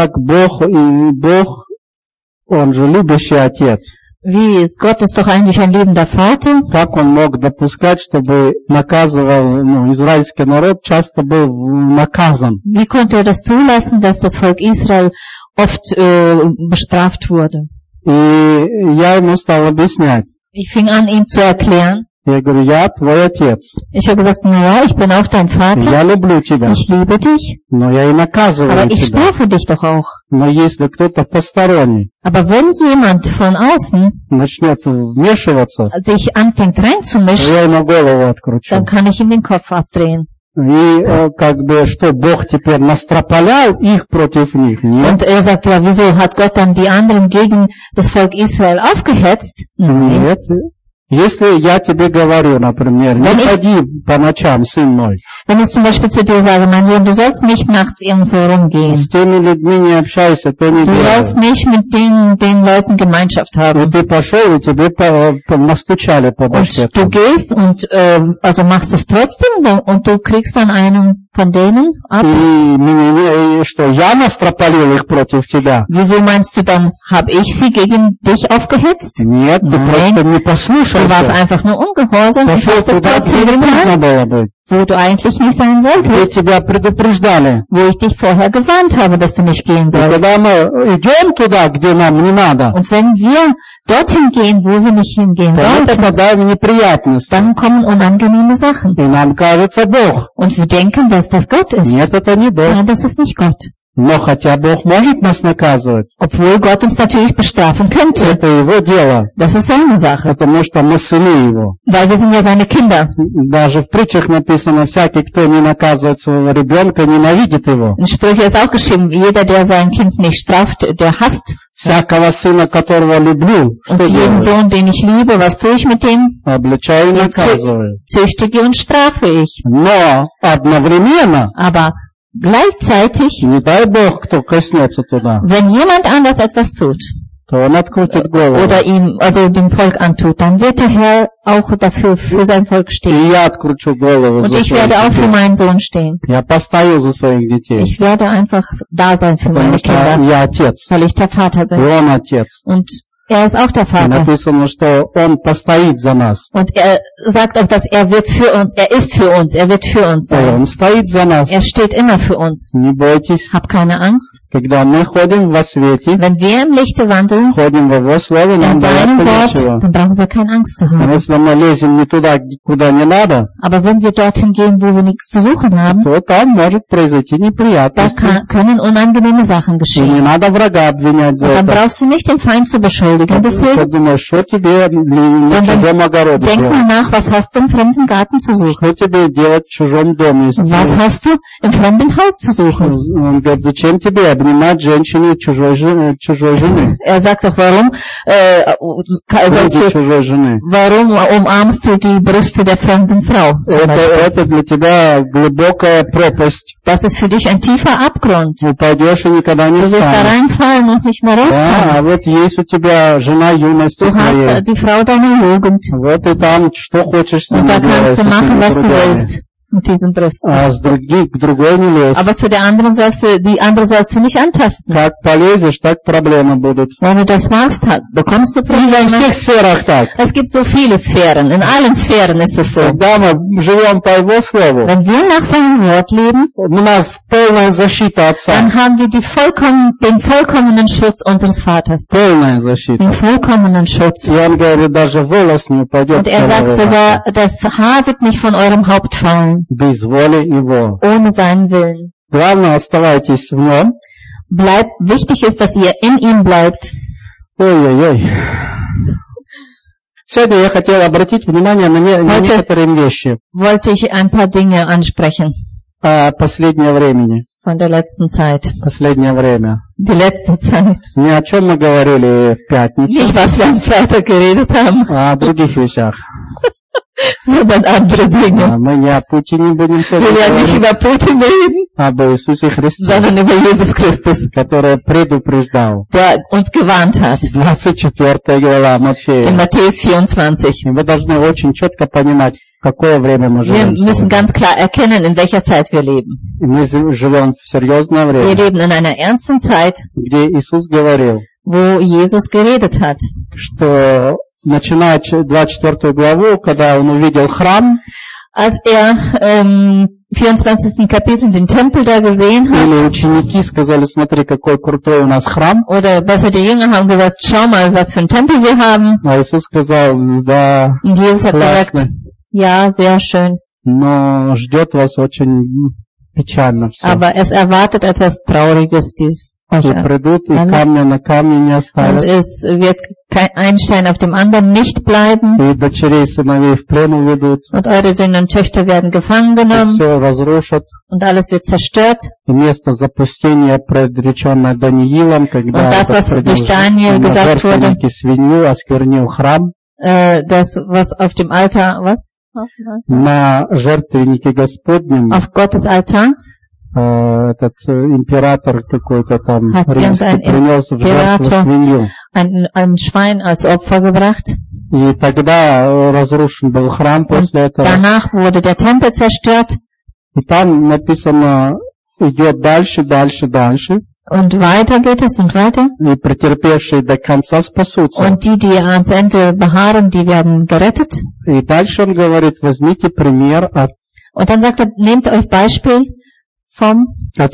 Wie ist Gott ist doch eigentlich ein liebender Vater? Как он мог допускать, чтобы наказывал, израильский народ часто был наказан? Wie konnte er das zulassen, dass das Volk Israel oft bestraft wurde? И я ему стал объяснять. Ich fing an, ihm zu erklären. Я говорю, я твой отец. Ich habe gesagt, naja, ich bin auch dein Vater. Я люблю тебя. Ich liebe dich. Но я и наказываю Aber ich strafe dich doch auch. Но если кто-то посторонний, aber wenn jemand von außen начнет вмешиваться, sich anfängt reinzumischen, я ему голову откручу. Dann kann ich ihm den Kopf abdrehen. И как бы, что Бог теперь настропалял их против них? Нет. Und er sagt, ja, wieso hat Gott dann die anderen gegen das Volk Israel aufgehetzt? Нет. Если я тебе говорю, например, не ходи по ночам, сын мой. Wenn ich zum Beispiel zu dir sage, mein Sohn, du sollst nicht nachts irgendwo rumgehen. С теми людьми не общайся, то не Du sollst nicht mit den Leuten Gemeinschaft haben. И ты пошел, и тебе настучали по башке. Und du gehst und also machst es trotzdem und du kriegst dann einen von denen ab. Что я настропалил их против тебя? Wieso meinst du dann, habe ich sie gegen dich aufgehetzt? Нет, ты просто не послушался. Du warst einfach nur ungehorsam und hast es trotzdem getan, wo du eigentlich nicht sein solltest. Тебя предупреждали. Wo ich dich vorher gewarnt habe, dass du nicht gehen sollst. Когда мы идем туда, где нам не надо, und wenn wir dorthin gehen, wo wir nicht hingehen sollten, dann kommen unangenehme Sachen. И нам кажется Бог. Und wir denken, dass das Gott ist. Нет, это не Бог. Nein, das ist nicht Gott. Но хотя Бог может нас наказывать. Obwohl Gott uns natürlich bestrafen könnte. Это его дело. Das ist seine Sache. Потому что мы сыны его. Weil wir sind ja seine Kinder. Даже в притчах написано, всякий, кто не наказывает своего ребенка, ненавидит его. In Sprüche ist auch geschrieben, jeder, der sein Kind nicht straft, der hasst. Всякого сына, которого люблю, und jeden Sohn, den ich liebe, was tue ich mit dem? Обличаю и наказываю. Züchtige und strafe ich. Но одновременно, aber gleichzeitig, не дай Бог, кто коснется туда, wenn jemand anders etwas tut, oder ihm, also dem Volk antut, dann wird der Herr auch dafür, für sein Volk stehen. Und ich werde auch für meinen Sohn stehen. Ich werde einfach da sein für meine Kinder, weil ich der Vater bin. Und er ist auch der Vater. Und er sagt auch, dass er wird für uns, er ist für uns, er wird für uns sein. Er steht immer für uns. Hab keine Angst. Wenn wir im Lichte wandeln, in seinem Wort, dann brauchen wir keine Angst zu haben. Aber wenn wir dorthin gehen, wo wir nichts zu suchen haben, da können unangenehme Sachen geschehen. Und dann brauchst du nicht den Feind zu beschuldigen. Deswegen, sondern denk mal nach, was hast du im fremden Garten zu suchen? Was hast du im fremden Haus zu suchen? Er sagt doch, warum umarmst du die Brüste der fremden Frau? Das ist für dich ein tiefer Abgrund. Du wirst da reinfallen und nicht mehr rauskommen. Du hast die Frau deiner Jugend. Und da kannst du machen, was du willst. Mit diesen Brüsten. Aber zu der anderen die andere sollst du nicht antasten. Wenn du das machst, bekommst du Probleme. Es gibt so viele Sphären. In allen Sphären ist es so. Wenn wir nach seinem Wort leben, dann haben wir den vollkommenen Schutz unseres Vaters. Den vollkommenen Schutz. Und er sagt sogar, das Haar wird nicht von eurem Haupt fallen. Ohne seinen Willen. Wichtig ist, dass ihr in ihm bleibt. Сегодня я хотел обратить внимание на некоторые вещи. Wollte ich ein paar Dinge ansprechen. Последнего времени. Von der letzten Zeit. Последнее время. Die letzte Zeit. Не о чем мы говорили в пятницу. Nicht, was wir am Freitag geredet haben. О других вещах. Sondern andere Dinge. Мы не о Путине будем сегодня говорить. Wir werden nicht über Putin reden. Об Иисусе Христе. Sondern über Jesus Christus. Который предупреждал. Der uns gewarnt hat. 24 глава Матфея. In Matthäus 24. И вы должны очень четко понимать, в какое время мы живем. Wir müssen ganz klar erkennen, in welcher Zeit wir leben. Мы живем в серьезное время. Wir leben in einer ernsten Zeit. Где Иисус говорил. Wo Jesus geredet hat. Что начиная 24 главу, когда он увидел храм, als im 24. Kapitel den Tempel da gesehen hat, или ученики сказали, смотри, какой крутой у нас храм, oder besser die Jünger haben gesagt, schau mal, was für ein Tempel wir haben, а Иисус сказал, да, und Jesus hat gesagt, ja, sehr schön, но ждет вас очень печально все. Aber es erwartet etwas Trauriges, dies euch. Und es wird ein Stein auf dem anderen nicht bleiben. Und eure Söhne und Töchter werden gefangen genommen. Und alles wird zerstört. Und das, was durch Daniel gesagt wurde, das, was auf dem Altar, was? На жертвеннике Господнем auf Gottes Altar этот император какой-то там римский принес в жертву свинью. Ein Schwein als Opfer gebracht. И тогда разрушен был храм после этого. Danach wurde der Tempel zerstört. И там написано, идет дальше, дальше, дальше. Und weiter geht es und weiter. И претерпевшие до конца спасутся. Und die ans Ende beharren, die werden gerettet. И дальше он говорит, возьмите пример от. Und dann sagt nehmt euch Beispiel vom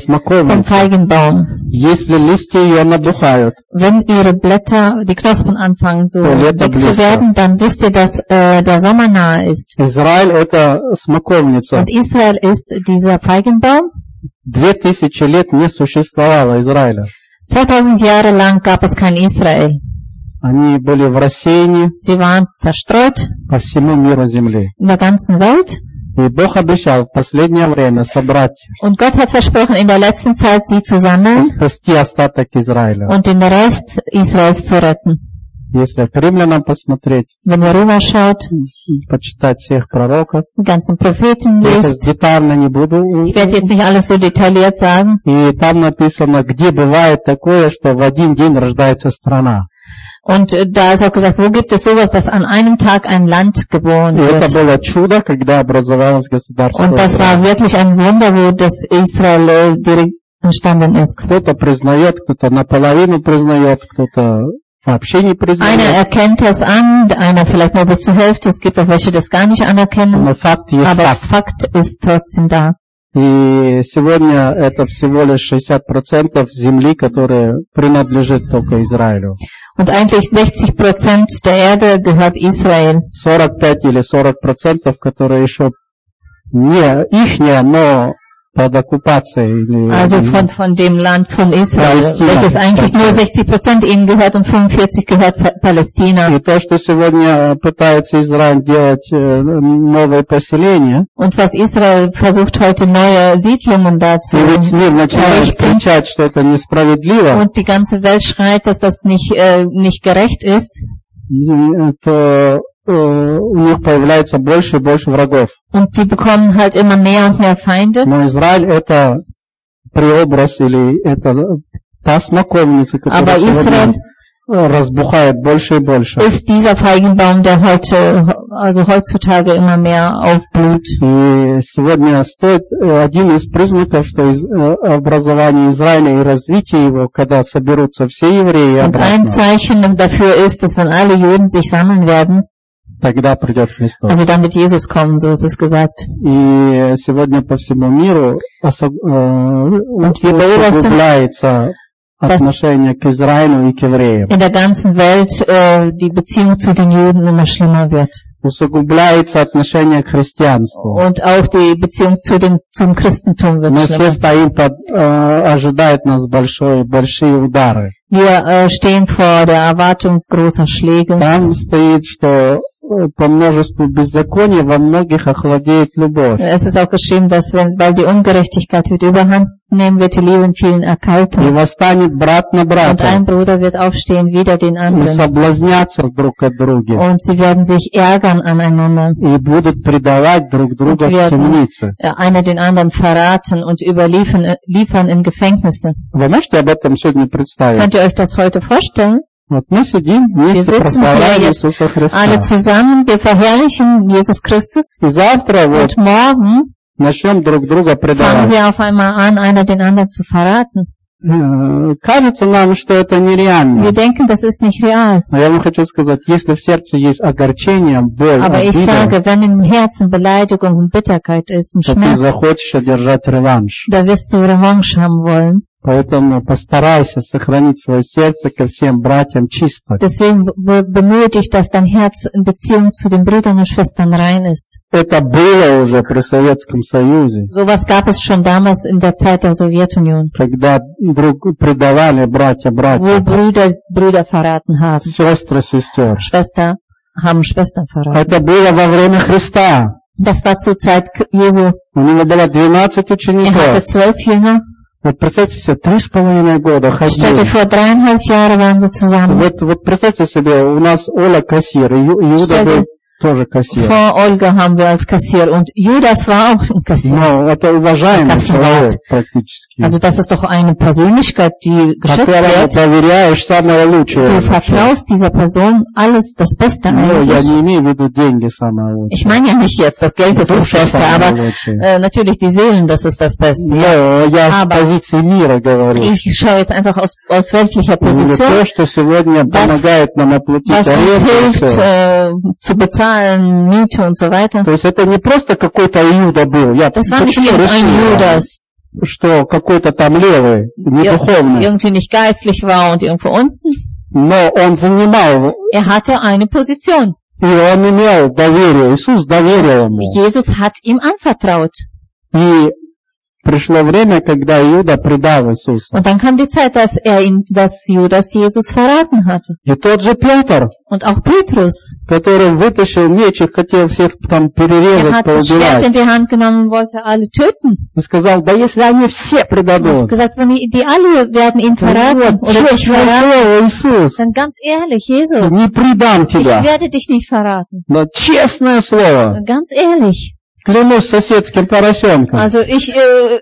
Feigenbaum. Если листья ее набухают, wenn ihre Blätter, die Knospen anfangen so weg zu werden, dann wisst ihr, dass der Sommer nahe ist. Израиль это смоковница. Und Israel ist dieser Feigenbaum. 2000 лет не существовало Израиля. 2000 Jahre lang gab es kein Israel. Они были в рассеянии. Sie waren zerstreut по всему миру земли. In der ganzen Welt. И Бог обещал в последнее время собрать. Und Gott hat versprochen, in der letzten Zeit sie zu sammeln. Спасти остаток Израиля. Und den Rest Israels zu retten. Если к римлянам посмотреть, wenn ihr Römer schaut, почитать всех пророков, die ganzen Propheten liest, детально не буду. Ich werde jetzt nicht alles so detailliert sagen. И там написано, где бывает такое, что в один день рождается страна. Und da ist auch gesagt, wo gibt es sowas, dass an einem Tag ein Land geboren wird. Это было чудо, когда образовалось государство. Und das war wirklich ein Wunder, wo das Israel direkt entstanden ist. Кто-то признает, кто-то наполовину признает, кто-то Einer erkennt das an, einer vielleicht nur bis zur Hälfte, es gibt auch welche, die das gar nicht anerkennen, aber Fakt ist trotzdem da. И сегодня это всего лишь 60% земли, которая принадлежит только Израилю. Und eigentlich 60% der Erde gehört Israel. 45 или 40%, которые еще не ихние, но под оккупацией. Also von dem Land von Israel, welches eigentlich nur 60% ihnen gehört und 45% gehört Palästina. И то, что сегодня пытается Израиль делать новые поселения. Und was Israel versucht heute neue Siedlungen dazu errichten. Что это несправедливо. Und die ganze Welt schreit, dass das nicht gerecht ist. То у них появляется больше и больше врагов. Und sie bekommen halt immer mehr und mehr Feinde. Но Израиль это преобраз или это та смоковница, которая сегодня разбухает больше и больше. Ist dieser Feigenbaum, der heutzutage immer mehr aufblüht. И сегодня стоит один из признаков, что образование Израиля и развитие его, когда соберутся все евреи. Und ein Zeichen dafür ist, dass wenn alle Juden sich sammeln werden, тогда придет Христос. Also dann wird Jesus kommen, so ist es gesagt. И сегодня по всему миру углубляется отношение к Израилю и к евреям. In der ganzen Welt die Beziehung zu den Juden immer schlimmer wird. Усугубляется отношение к христианству. Und auch die Beziehung zum Christentum wird Мы schlimmer. все стоим ожидают нас большие удары. Wir stehen vor der Erwartung großer Schläge. Там стоит, что по множеству беззакония во многих охладеет любовь. Es ist auch geschrieben, dass weil die Ungerechtigkeit wird überhand nehmen, wird die Liebe in vielen erkalten. И восстанет брат на брата. Und ein Bruder wird aufstehen wider den anderen. И соблазнятся друг от друга. Und sie werden sich ärgern aneinander. И будут предавать друг друга в темнице. Einer den anderen verraten und liefern in Gefängnisse. Вы можете об этом сегодня представить? Könnt ihr euch das heute vorstellen? Вот мы сидим вместе, прославляем Иисуса Христа. Alle zusammen, wir verherrlichen Jesus Christus. И завтра und morgen начнем друг друга предавать. Fangen wir auf einmal an, einer den anderen zu verraten. Кажется нам, что это нереально. Wir denken, das ist nicht real. Но я вам хочу сказать, если в сердце есть огорчение, боль, Aber ich sage, wenn im Herzen Beleidigung und Bitterkeit ist, ein Schmerz, ты захочешь одержать реванш. Da wirst du Revanche haben wollen. Поэтому постарайся сохранить свое сердце ко всем братьям чисто. Deswegen bemühe dich, dass dein Herz in Beziehung zu den Brüdern und Schwestern rein ist. Это было уже при Советском Союзе. Sowas gab es schon damals in der Zeit der Sowjetunion. Когда предавали братья. Wo Brüder verraten haben. Сестры сестер. Schwester haben Schwestern verraten. Это было во время Христа. Das war zur Zeit Jesu. У него было 12 учеников. hatte 12 Jünger. Вот представьте себе, 3,5 года ходили. Stellt euch vor, 3,5 Jahre waren sie zusammen. Вот представьте себе, у нас Оля кассир, Иуда был тоже кассир. Vor Olga haben wir als Kassier und Judas war auch ein Kassier. Но это уважаемый человек практически. Also das ist doch eine Persönlichkeit, die geschätzt wird. Доверяешь самое лучшее. Du vertraust dieser Person alles, das Beste eigentlich. Я не имею в виду деньги самое лучшее. Ich meine ja nicht jetzt, das Geld ist das Beste, aber natürlich die Seelen, das ist das Beste. Ja. Я с позиции мира говорю. Ich schaue jetzt einfach aus weltlicher Position. То, что сегодня помогает нам оплатить аренду, zu bezahlen, Miete und so weiter. То есть это не просто какой-то Иуда был. Das war nicht irgendein Judas. Что какой-то там левый, не духовный. Irgendwie nicht geistlich war und irgendwo unten. Но он занимал. Hatte eine Position. И он имел доверие. Иисус доверил ему. Jesus hat ihm anvertraut. И пришло время, когда Иуда предал Иисуса. Und dann kam die Zeit, dass Judas Jesus verraten hatte. И тот же Петр, und auch Petrus, который вытащил меч и хотел всех там перерезать, hat das Schwert in die Hand genommen und wollte alle töten. И сказал, да если они все предадут. Hat gesagt, wenn die alle werden ihn verraten oder dich verraten, dann ganz ehrlich, Jesus, не предам тебя. Ich werde dich nicht verraten. Но честное слово. Ganz ehrlich. Клянусь соседским поросенком. Also ich schwöre,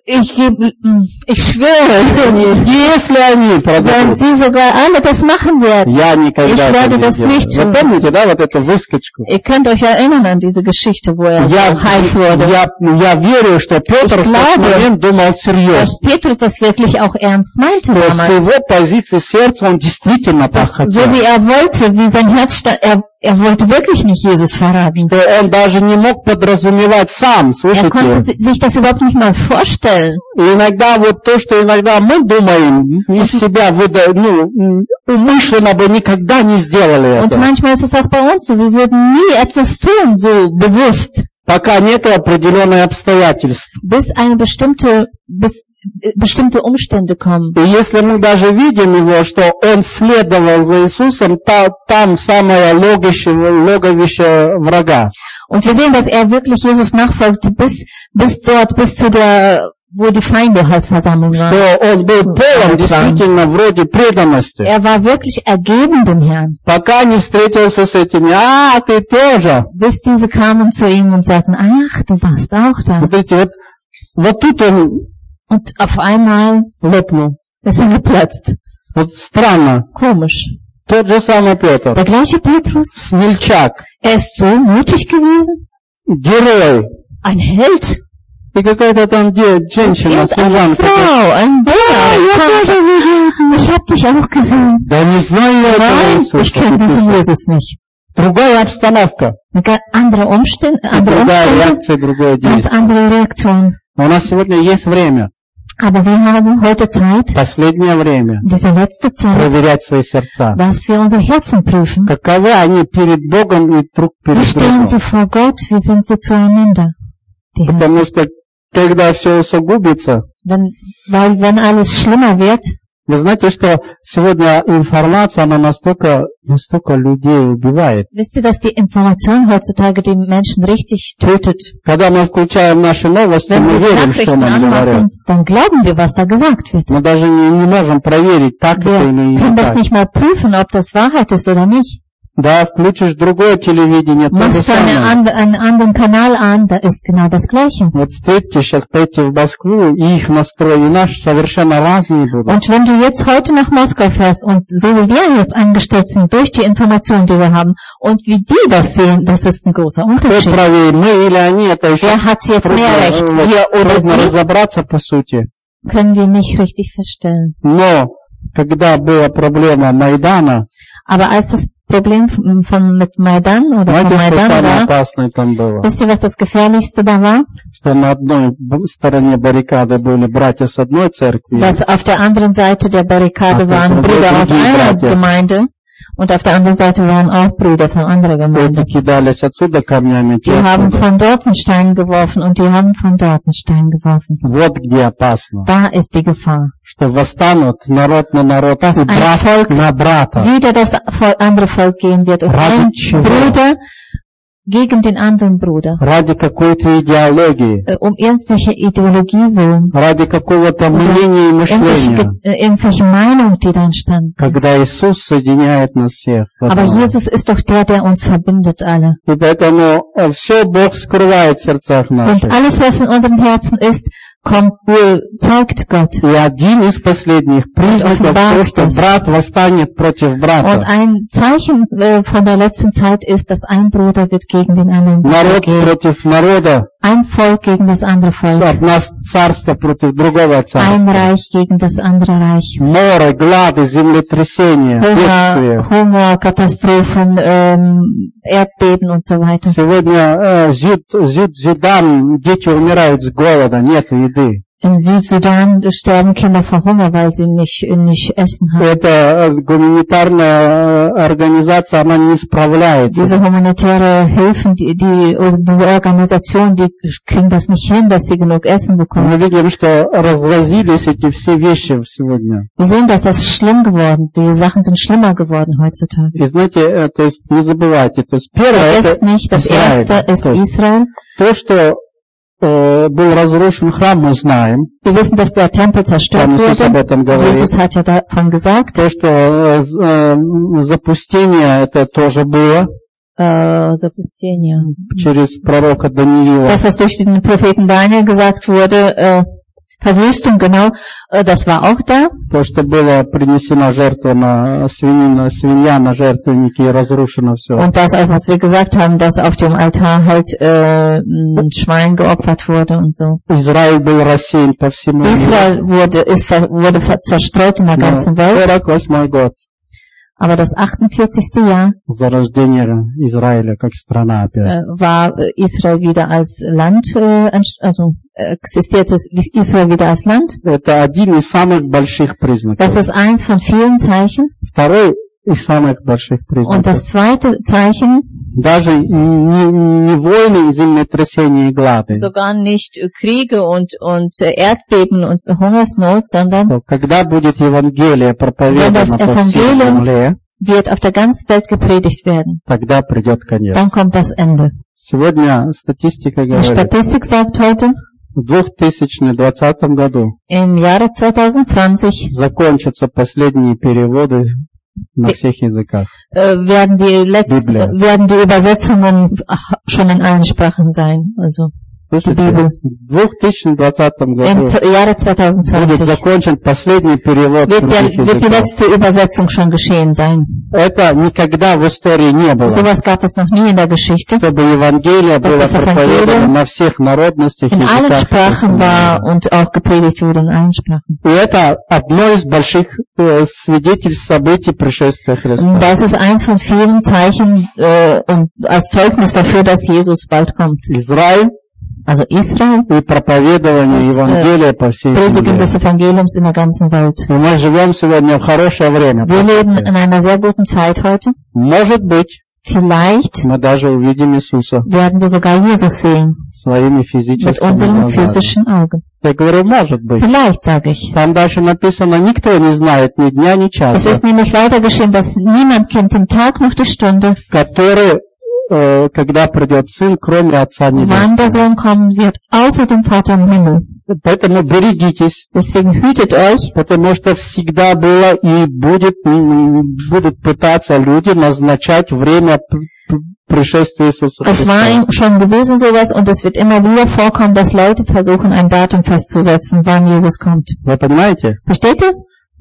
если они продадут, wenn sie sogar alle das machen werden, ich werde das nicht tun. Вы помните, да, вот эту выскочку? Ihr könnt euch erinnern an diese Geschichte, wo er so heiß wurde. Я верю, что Петр в тот момент думал серьезно. Dass Petrus das wirklich auch ernst meinte damals. С его позиции сердца он действительно так хотел. So wie er wollte, wie sein Herz stand, er wollte wirklich nicht Jesus verraten. Он даже не мог подразумевать сам, слышите? Er konnte sich das überhaupt nicht mal vorstellen. И иногда вот то, что иногда мы думаем, из себя умышленно бы никогда не сделали это. Und manchmal ist es auch bei uns so, wir würden nie etwas tun, so bewusst. Пока нет определенных обстоятельств. Bis bestimmte Umstände kommen. И если мы даже видим его, что он следовал за Иисусом, там самое логовище врага. Und wir sehen, dass er wirklich Jesus nachfolgte bis zu der, wo die Feinde halt versammelt waren. Что он был полон действительно вроде преданности. Er war wirklich ergeben dem Herrn. Пока не встретился с этими, ты тоже. Bis diese kamen zu ihm und sagten, ach, du warst auch da. Смотрите, вот тут он und auf einmal лопнул. Ist er geplatzt. Вот странно. Komisch. Тот же самый Петр. Der gleiche Petrus. Смельчак. Er ist so mutig gewesen. Герой. Ein Held. И какая-то там женщина, служанка. Frau, ein ich hab dich auch gesehen. Да не знаю я этого Иисуса. Ich kenne diesen Jesus nicht. Другая обстановка. Andere Umstände, ganz andere Reaktion. Но у нас сегодня есть время. Aber wir haben heute Zeit, последнее время, diese letzte Zeit, проверять свои сердца. Dass wir unsere Herzen prüfen. Каковы они перед Богом и друг перед Wie stehen sie vor Gott, wie sind sie zueinander? Потому что когда все усугубится, weil wenn alles schlimmer wird, вы знаете, что сегодня информация, она настолько людей убивает. Wisst ihr, dass die Information heutzutage die Menschen richtig tötet? Когда мы включаем наши новости, мы верим, что нам говорят. Dann glauben wir, was da gesagt wird. Мы даже не можем проверить, так это или не так. Wir können das nicht mal prüfen, ob das Wahrheit ist oder nicht. Да, включишь другое телевидение, то же самое. Einen anderen Kanal an, da ist genau das Gleiche. Вот встретите, сейчас пойти в Москву, и их настрой, и наш совершенно разные будут. Und wenn du jetzt heute nach Moskau fährst, und so wie wir jetzt eingestellt sind, durch die Informationen, die wir haben, und wie die das sehen, das ist ein großer Unterschied. Мы или они, это еще Wer hat jetzt mehr Recht, wir oder sie? Разобраться, по сути. Können wir nicht richtig feststellen. Но, когда была проблема Майдана, aber als das Problem mit Maidan oder von Maidan war, wisst ihr, was das Gefährlichste da war? Что на одной стороне баррикады были братья с одной церкви. Dass auf der anderen Seite der Barrikade waren Brüder aus einer Gemeinde und auf der anderen Seite waren auch Brüder von anderer Gemeinde. Die haben von dort einen Stein geworfen und die haben von dort einen Stein geworfen. Da ist die Gefahr. Dass ein Volk wieder das andere Volk gehen wird und ein Bruder gegen den anderen Bruder. Ради какой-то идеологии. Irgendwelche Ideologie willen. Ради какого-то мнения и мышления. Irgendwelche Meinung, die da entstanden ist. Когда Иисус соединяет нас всех. Aber Jesus ist doch der uns verbindet alle. И поэтому все Бог скрывает в сердцах наших. Und alles, was in unserem Herzen ist, zeigt Gott. И один из последних признаков того, что брат восстанет против брата. Und ein Zeichen von der letzten Zeit ist, dass ein Bruder wird gegen den anderen Народ против народа. Ein Volk gegen das andere Volk. Одно царство против другого царства. Ein Reich gegen das andere Reich. Море, глады, землетрясения, бедствия. Hunger, Katastrophen, Erdbeben und so weiter. Сегодня Südsudan дети умирают с голода, нет еды. In Südsudan sterben Kinder vor Hunger, weil sie nicht Essen haben. Эта гуманитарная организация, она не справляется. Diese humanitäre Hilfen, diese Organisation, die kriegen das nicht hin, dass sie genug Essen bekommen. Мы видим, что разразились эти все вещи сегодня. Wir sehen, dass das schlimm geworden, diese Sachen sind schlimmer geworden heutzutage. И знаете, то есть не забывайте, то есть первое это das erste ist Israel. То, что был разрушен храм, мы знаем. Wir wissen, dass der Tempel zerstört wurde. Jesus hat ja davon gesagt. То, что запустение, это тоже было. Запустение. Через пророка Даниила. Das, was durch den Propheten Daniel gesagt wurde, Verwüstung, genau, das war auch da. То, что было принесена жертва на свинья на жертвеннике и разрушено все. Und das auch, was wir gesagt haben, dass auf dem Altar halt ein Schwein geopfert wurde und so. Израиль был рассеян по всему миру. Israel wurde zerstreut in der ganzen Welt. 48 год. Aber das 48. Jahr war Israel wieder als Land, also existierte Israel wieder als Land. Das ist eins von vielen Zeichen. Und das zweite Zeichen, sogar nicht Kriege und Erdbeben und Hungersnot, sondern wenn das Evangelium wird auf der ganzen Welt gepredigt werden, dann kommt das Ende. Die Statistik sagt heute, в 2020 году im Jahre 2020 закончатся последние переводы на всех языках. Werden die Übersetzungen schon in allen Sprachen sein, also die Bibel. В 2020 году im Jahre 2020 будет закончен последний перевод wird die letzte Übersetzung schon geschehen sein. Это никогда в истории не было. Sowas gab es noch nie in der Geschichte. Чтобы Евангелие было проповедано на всех народностях, in allen Sprachen war und auch gepredigt wurde in allen Sprachen. И это одно из больших свидетельств событий пришествия Христа. Das ist eins von vielen Zeichen und als Zeugnis dafür, dass Jesus bald kommt. Израиль, also Israel, и проповедование Евангелия по всей Predigen des Evangeliums in der ganzen Welt. И мы живем сегодня в хорошее время. Wir leben in einer sehr guten Zeit heute. Может быть, vielleicht мы даже увидим Иисуса werden wir sogar Jesus sehen своими физическими mit unseren physischen Augen. Я говорю, может быть. Vielleicht, sage ich. Там дальше написано, никто не знает ни дня, ни часа. Es ist nämlich weiter geschrieben, dass niemand kennt den Tag noch die Stunde, который когда придет Сын, кроме Отца Небесного. Wann der Sohn kommen wird, außer dem Vater im Himmel. Поэтому берегитесь. Deswegen hütet euch. Потому что всегда было и будут пытаться люди назначать время пришествия Иисуса Христа. Es war schon gewesen sowas und es wird immer wieder vorkommen, dass Leute versuchen, ein Datum festzusetzen, wann Jesus kommt. Вы понимаете? Versteht ihr?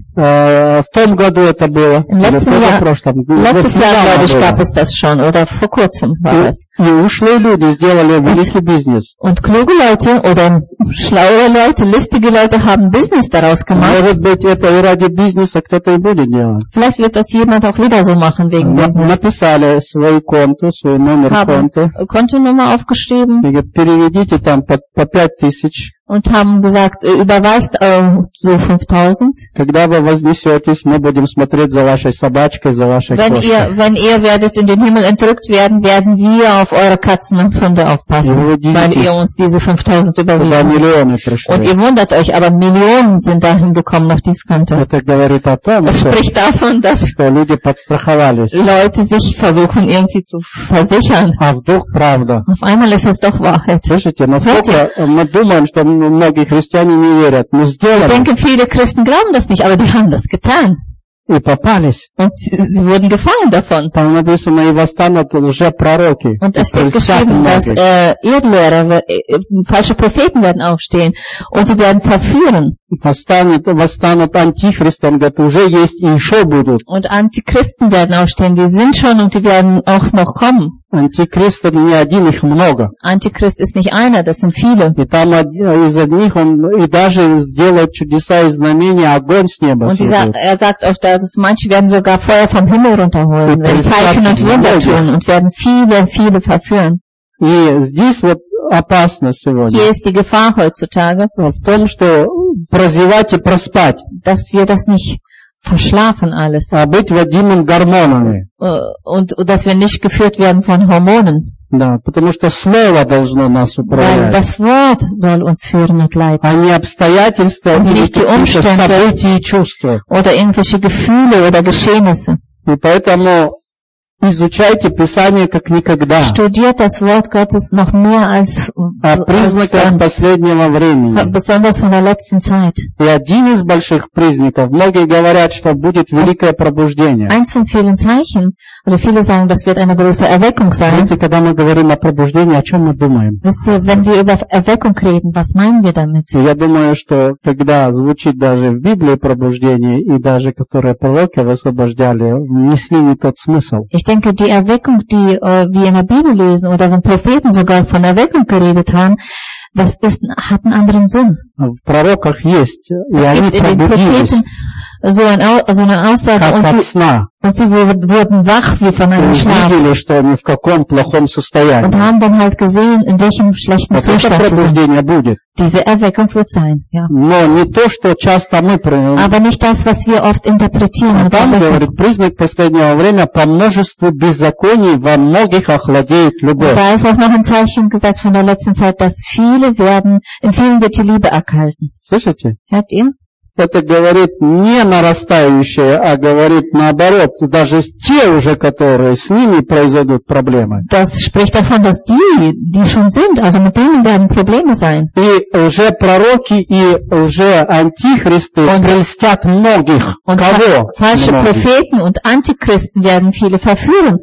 В том году это было. Letztes Jahr, glaube ich, gab es das schon, oder vor kurzem war das. И ушлые люди сделали великий бизнес. Und kluge Leute oder schlaue Leute, listige Leute haben Business daraus gemacht. Может быть, это и ради бизнеса кто-то и будет делать. Vielleicht wird das jemand auch wieder so machen wegen Business. Написали свой конту, свой номер конта. Kontonummer aufgeschrieben. Переведите там по 5000. Und haben gesagt, überweist so 5.000. Когда вы вознесетесь, мы будем смотреть за вашей собачкой, за вашей кошкой. Wenn ihr werdet in den Himmel entrückt werden, werden wir auf eure Katzen und Hunde aufpassen, weil ihr uns diese 5000 überwiesen habt. Und ihr wundert euch, aber Millionen sind dahin gekommen auf dieses Konto. Es spricht davon, dass Leute sich versuchen irgendwie zu versichern. Auf einmal ist es doch Wahrheit. Ich denke, viele Christen glauben das nicht, aber die haben das getan. И попались. Und sie wurden gefangen davon. Там написано, и восстанут лжепророки. Und es steht geschrieben, dass Irrlehrer, falsche Propheten werden aufstehen und sie werden verführen. Восстанут антихристы, он говорит, уже есть и еще будут. Und Antichristen werden aufstehen, die sind schon und die werden auch noch kommen. Антихрист не один, их много. Antichrist ist nicht einer, das sind viele. И там из одних он и даже сделает чудеса и знамения, огонь с неба. Und er sagt auch, dass manche werden sogar Feuer vom Himmel runterholen, werden Zeichen und Wunder tun und werden viele verführen. И здесь вот опасность сегодня. Hier ist die Gefahr heutzutage, в том, что прозевать и проспать. Dass wir das nicht verschlafen alles. А быть водимым гормонами. Und dass wir nicht geführt werden von Hormonen. Да, потому что слово должно нас управлять. Weil das Wort soll uns führen und leiten. А не обстоятельства, und nicht die Umstände, события и чувства. Oder irgendwelche Gefühle oder Geschehnisse. И поэтому изучайте Писание как никогда. Studiert das Wort Gottes noch mehr als признаках последнего времени. Besonders von der letzten Zeit. И один из больших признаков, многие говорят, что будет великое пробуждение. Eins von vielen Zeichen, also viele sagen, das wird eine große Erweckung sein. Знаете, когда мы говорим о пробуждении, о чем мы думаем? Wisst ihr, wenn wir über Erweckung reden, was meinen wir damit? Я думаю, что когда звучит даже в Библии пробуждение, и даже которые пророки высвобождали, несли не тот смысл. Ich denke, die Erweckung, die wir in der Bibel lesen oder wenn Propheten sogar von Erweckung geredet haben, das hat einen anderen Sinn. В пророках есть, и es они gibt in den Propheten so eine Aussage und sie wurden wach wie von einem Schlaf und haben dann halt gesehen, in welchem schlechten Zustand sie sind. Diese Erweckung wird sein, ja. Aber nicht das, was wir oft interpretieren. Und там говорит, признак последнего времени по множеству беззаконий во многих охладеет любовь. Da ist auch noch ein Zeichen gesagt von der letzten Zeit, dass in vielen wird die Liebe erkalten. Слышите? Hört ihr? Это говорит не нарастающее, а говорит наоборот, даже те уже, которые с ними произойдут проблемы. Das spricht davon, dass die schon sind, also mit denen werden Probleme sein. И лжепророки и лжеантихристы прельстят многих. Und Кого? Falsche Propheten und Antichristen werden viele verführen.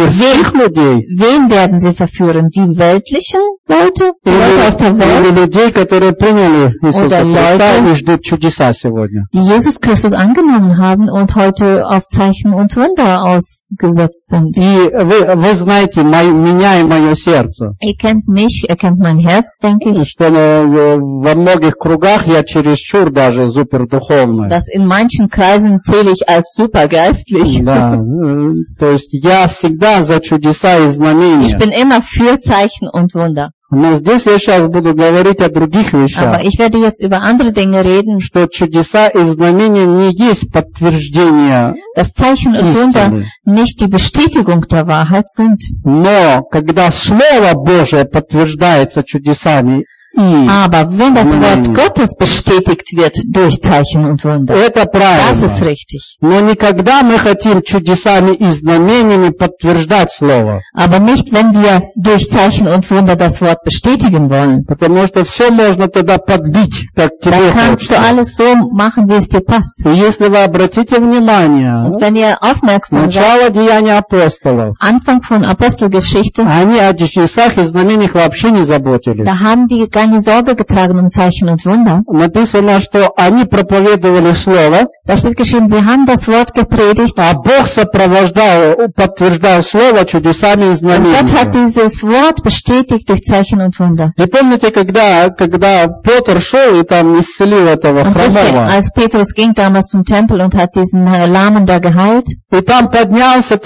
Wen werden sie verführen? Die weltlichen Leute? Die Leute aus der Welt? Или людей, которые приняли Иисуса Христа и ждут чудеса. Die Jesus Christus angenommen haben und heute auf Zeichen und Wunder ausgesetzt sind. Вы знаете меня и мое сердце. Ihr kennt mich, ihr kennt mein Herz, denke ich. Что во многих кругах я чересчур даже супердуховный. Das in manchen Kreisen zähle ich als supergeistlich. Да, то есть я всегда за чудеса и знамения. Ich bin immer für Zeichen und Wunder. Но здесь я сейчас буду говорить о других вещах. Aber ich werde jetzt über andere Dinge reden. Что чудеса и знамения не есть подтверждение Dass Zeichen und Wunder nicht die Bestätigung der Wahrheit sind. Но когда Слово Божие подтверждается чудесами, aber wenn das Wort Gottes bestätigt wird durch Zeichen und Wunder, das ist richtig. Но никогда мы хотим чудесами и знамениями подтверждать Слово. Aber nicht, wenn wir durch Zeichen und Wunder das Wort bestätigen wollen. Потому что все можно тогда подбить, как тебе Dann kannst du alles so machen, wie es dir passt. Если вы обратите внимание, und wenn ihr aufmerksam начало Деяния апостолов, Anfang von Apostelgeschichte, они о чудесах и знамениях вообще не заботились. Da haben die keine Sorge getragen um Zeichen und Wunder. Написано, что они проповедовали Слово. Da steht geschrieben, sie haben das Wort gepredigt. А Бог подтверждал Слово чудесами и знамениями. Und Gott hat dieses Wort bestätigt durch Zeichen und Wunder. И помните, когда Петр шел и там исцелил этого хромого? Als Petrus ging damals zum Tempel und hat diesen Lahmen da geheilt. И там поднялся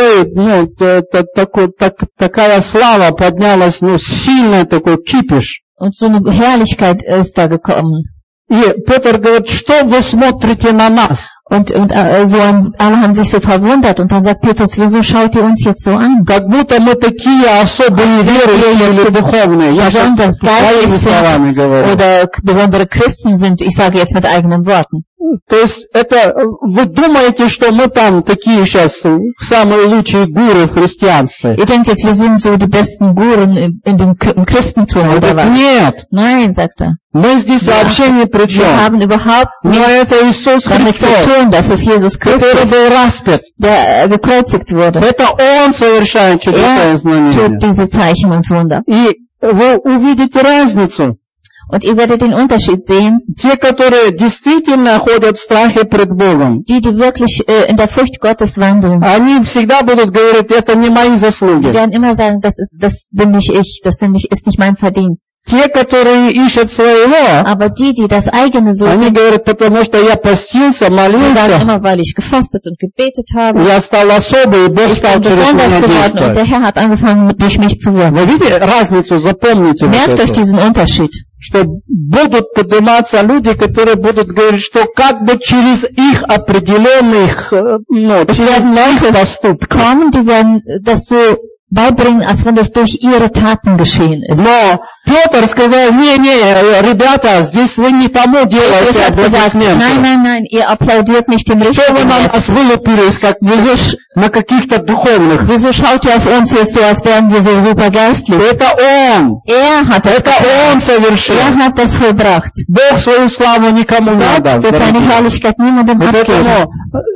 такая слава поднялась, сильный такой кипиш. Und so eine Herrlichkeit ist da gekommen. И Петр говорит, что вы смотрите на нас? Und so alle haben sich so verwundert und dann sagt Petrus, wieso schaut ihr uns jetzt so an? Как будто мы такие особые верующие или духовные. Я сейчас своими словами говорю. Oder besondere Christen sind, ich sage jetzt mit eigenen Worten. То есть это, вы думаете, что мы там такие сейчас самые лучшие гуру в христианстве? Ihr denkt jetzt, wir sind so die besten Guren im Christentum oder was? Нет. Nein, sagt er. Мы здесь вообще ни при чем. Wir haben überhaupt nichts damit zu tun, das ist Jesus Christus, der gekreuzigt wurde. Это Он совершает чудеса и знамения. Tut diese Zeichen und Wunder. И вы увидите разницу. Und ihr werdet den Unterschied sehen. Те, которые действительно ходят в страхе пред Богом, die wirklich in der Furcht Gottes wandeln, они всегда будут говорить, это не мои заслуги. Sie werden immer sagen, das bin nicht ich, das ist nicht mein Verdienst. Те, которые ищут своего, aber die das eigene suchen, они говорят, потому что я постился, молился, sagen immer, weil ich gefastet und gebetet habe, я стал особый, и Бог стал через меня действовать. Und der Herr hat angefangen, durch mich zu wirken. Вы видите разницу? Запомните. Merkt euch diesen Unterschied. Что будут подниматься люди, которые будут говорить, что как бы через их определенных, через их поступки. Kommen, die werden das so beibringen, als wenn das durch ihre Taten geschehen ist. Но Петр сказал, не, ребята, здесь вы не тому делаете аплодисменты. Nein, ihr applaudiert nicht dem Richtigen. Что вы на нас вылупились, как на каких-то духовных? Wieso schaut ihr auf uns jetzt so, als wären wir so super geistlich? Это Он. Hat das Он совершил. Hat das vollbracht. Бог свою славу никому не отдаст. Wird seine Herrlichkeit niemandem abgeben.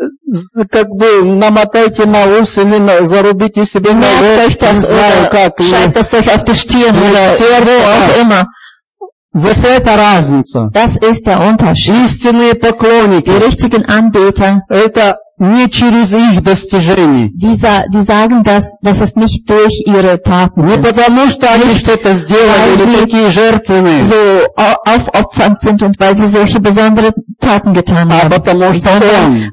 Как бы намотайте на ус или зарубите себе на лоб. Schreibt das euch auf die Stirn oder wo auch immer. Вот это разница. Das ist der Unterschied. Истинные поклонники. Die richtigen Anbeter. Это не через их достижения. Die sagen, dass es nicht durch ihre Taten не sind. потому что они что-то сделали или такие жертвенные. So aufopfernd sind und weil sie solche besondere Taten getan haben. потому что Он.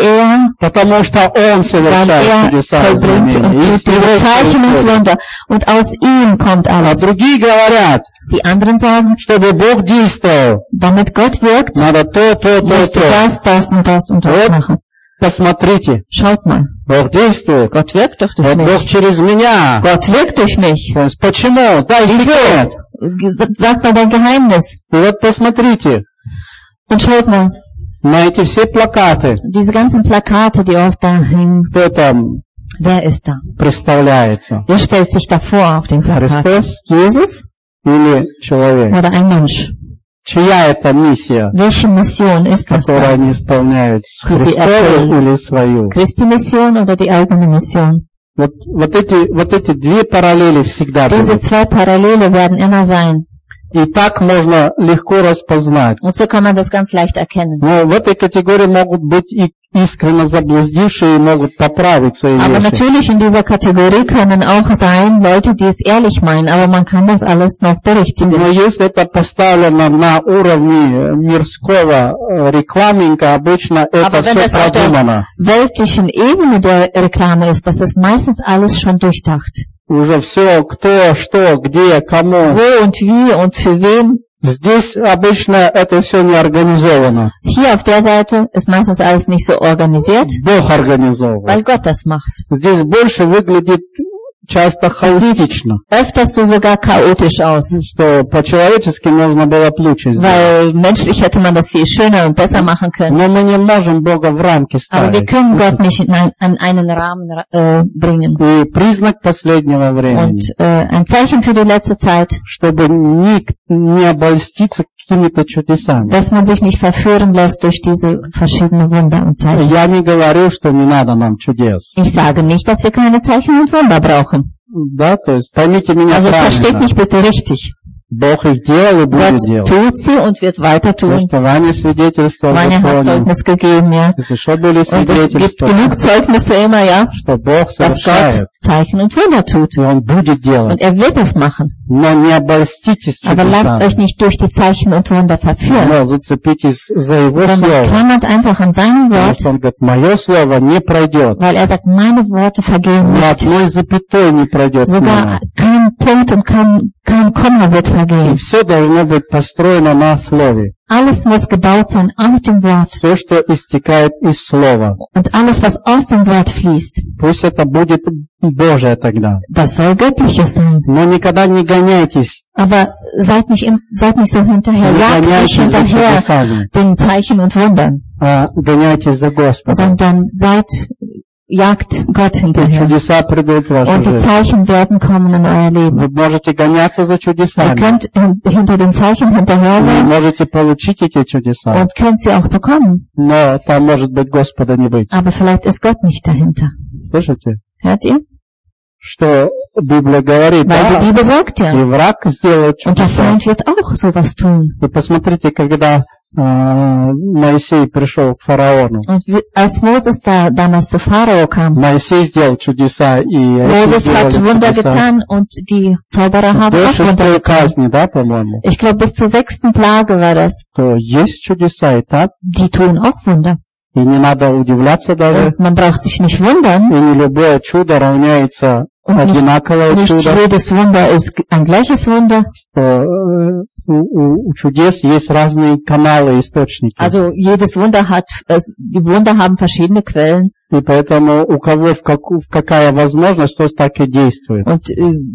Потому что Он совершает чудеса и знамения. Zeichen und Wunder. Und aus ihm kommt alles. А другие говорят, die anderen sagen, чтобы Бог действовал, damit Gott wirkt, надо то. Musst du das und das machen. Посмотрите. Schaut mal. Бог действует. Gott wirkt doch durch mich. Бог через меня. Gott wirkt durch mich. Почему? Дай секрет. Sag mal dein Geheimnis. И вот посмотрите. Und schaut mal. На эти все плакаты. Diese ganzen Plakate, die oft da hängen. Кто там? Wer ist da? Представляется. Wer stellt sich da vor auf den Plakaten? Christus? Jesus? Или человек? Oder ein Mensch? Чья это миссия, welche Mission ist das которую они исполняют? Христову или свою? Christi Mission oder die eigene Mission? Вот эти две параллели всегда будут. Diese zwei Parallele werden immer sein. И так можно легко распознать. Und so kann man das ganz leicht erkennen. Но в этой категории могут быть и искренне заблудившие, и могут поправить свои вещи. Aber natürlich in dieser Kategorie können auch sein Leute, die es ehrlich meinen, aber man kann das alles noch berichtigen. Но если это поставлено на уровне мирского рекламинга, обычно это все продумано. Aber wenn das auf der weltlichen Ebene der Reklame ist, das ist meistens alles schon durchdacht. Уже все, кто, что, где, кому. Wo und wie und für wen. Здесь обычно это все не организовано. Hier auf der Seite ist meistens alles nicht so organisiert. Бог организовывает. Weil Gott das macht. Здесь больше выглядит часто хаотично. Öfters so sogar chaotisch aus. Что по-человечески можно было бы лучше сделать. Weil menschlich hätte man das viel schöner und besser machen können. Но мы не можем Бога в рамки ставить. Aber wir können Gott nicht in einen Rahmen bringen. И признак последнего времени. Und ein Zeichen für die letzte Zeit. Чтобы не обольститься какими-то чудесами. Dass man sich nicht verführen lässt durch diese verschiedenen Wunder und Zeichen. Я не говорю, что не надо нам чудес. Ich sage nicht, dass wir keine Zeichen und Wunder brauchen. Да, то есть поймите меня правильно. Also versteht mich bitte richtig. Bог их делал и будет делать. Gott tut sie und wird weiter tun. Ваня hat Zeugnis gegeben, ja. Und es gibt genug Zeugnisse immer, ja, dass Gott Zeichen und Wunder tut. Und er wird es machen. Aber lasst euch nicht durch die Zeichen und Wunder verführen. Sondern klammert einfach an seinem Wort. Weil er sagt, meine Worte vergehen nicht. Sogar kein Punkt und kein Komma wird vergehen. weitergehen. И все должно быть построено на Слове. Alles muss gebaut sein auf dem Wort. Все, что истекает из Слова. Und alles, was aus dem Wort fließt. Пусть это будет Божие тогда. Das soll göttliches sein. Но никогда не гоняйтесь. Aber seid nicht so hinterher. Jagt nicht hinterher den Zeichen und Wundern. Гоняйтесь за Господом. Sondern jagt Gott hinterher. Und die Zeichen werden kommen in euer Leben. Вы можете гоняться за чудесами. Ihr könnt hinter den Zeichen hinterher sein. Вы можете получить эти чудеса. Und könnt sie auch bekommen. Но там может быть Господа не быть. Aber vielleicht ist Gott nicht dahinter. Слышите? Hört ihr? Что Библия говорит, Weil die Bibel sagt ja. И враг сделает чудеса. Und der Feind wird auch sowas tun. И посмотрите, когда Моисей пришел к фараону. Und als Moses damals zu Pharao kam, Моисей сделал чудеса, и Moses hat Wunder getan und die Zauberer haben auch Wunder getan. Да, по-моему? Ich glaube, bis zur 6. Plage war das. То есть чудеса и так. Die tun auch Wunder. И не надо удивляться даже. Und man braucht sich nicht wundern. И не любое чудо равняется одинаковое чудо. Nicht jedes Wunder ist ein gleiches Wunder. Что у чудес есть разные каналы, источники. Also jedes Wunder die Wunder haben verschiedene Quellen. И поэтому у кого какая возможность, тот так и действует. Und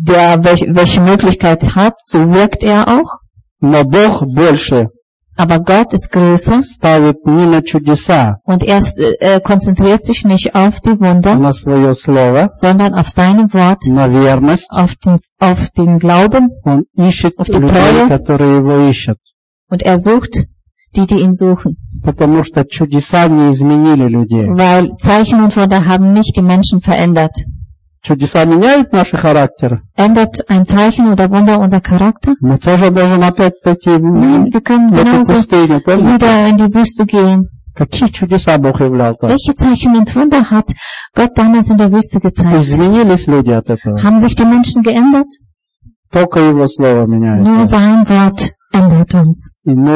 welche Möglichkeit hat, so wirkt er auch. Но Бог больше. Aber Gott ist größer. Ставит не на чудеса. Und er konzentriert sich nicht auf die Wunder, на свое слово, sondern auf sein Wort, на верность, auf den Glauben, Он ищет auf die людей, Treue, которые его ищут. Und er sucht die ihn suchen. Потому что чудеса не изменили людей. Weil Zeichen und Wunder haben nicht die Menschen verändert. Чудеса меняют наши характеры. Ändert ein Zeichen oder Wunder unser Charakter? Мы тоже должны опять пойти Nein, wir können genauso wieder in die Wüste gehen. Какие чудеса Бог являл там? Welche Zeichen und Wunder hat Gott damals in der Wüste gezeigt? Изменились люди от этого? Haben sich die Menschen geändert? Только Его Слово меняет. Nur sein Wort ändert uns.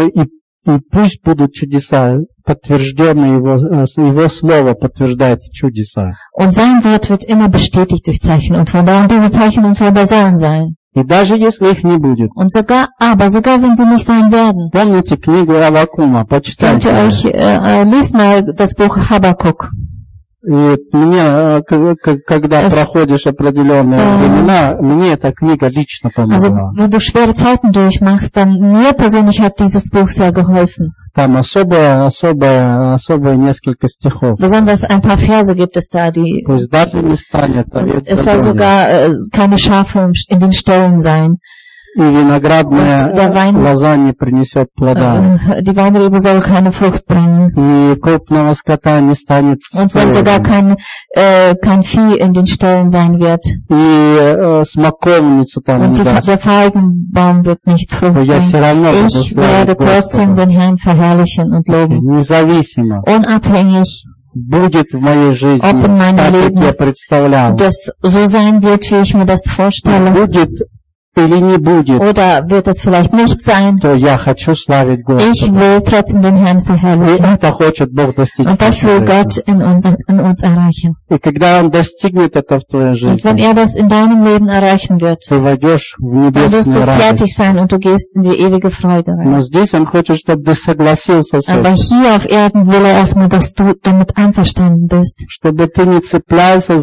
И пусть будут чудеса, подтвержденные Его Слово подтверждает чудеса. Und sein Wort wird immer bestätigt durch Zeichen und Wunder. Und diese Zeichen und Wunder sollen sein. И даже если их не будет. Und sogar wenn sie nicht sein werden. Помните книгу Аввакума, почитайте. Lies mal das Buch Habakuk. И мне, когда проходишь определенные времена, мне эта книга лично помогла. Also, wenn du schwere Zeiten durchmachst, dann mir persönlich hat dieses Buch sehr geholfen. Там особые несколько стихов. Besonders ein paar Verse gibt es da, die... Пусть даже не станет. Es soll sogar keine Schafe in den Ställen sein. И виноградная лоза не принесет плода. Die Weinrebe soll keine Frucht bringen. И крупного скота не станет. Und wenn sogar kein Vieh in den Ställen sein wird. И смоковница там не даст. Und der Feigenbaum wird nicht Frucht bringen. Ich werde trotzdem den Herrn verherrlichen und loben. Независимо. Unabhängig. Будет в моей жизни, ob in meinem так, Leben как я представлял. Das so sein wird, wie ich mir das vorstelle. Будет или не будет, oder wird es vielleicht nicht sein, то я хочу славить Господа. Ich will trotzdem den Herrn verherrlichen. И это хочет Бог достичь. Und das will Gott in uns erreichen. И когда Он достигнет это в твоей жизни, und wenn das in deinem Leben erreichen wird, ты войдешь в небесную dann wirst du радость. fertig sein und du gehst in die ewige Freude rein. Но здесь Он хочет, чтобы ты согласился с Aber этим. hier auf Erden will erstmal, dass du damit einverstanden bist. Чтобы ты не цеплялся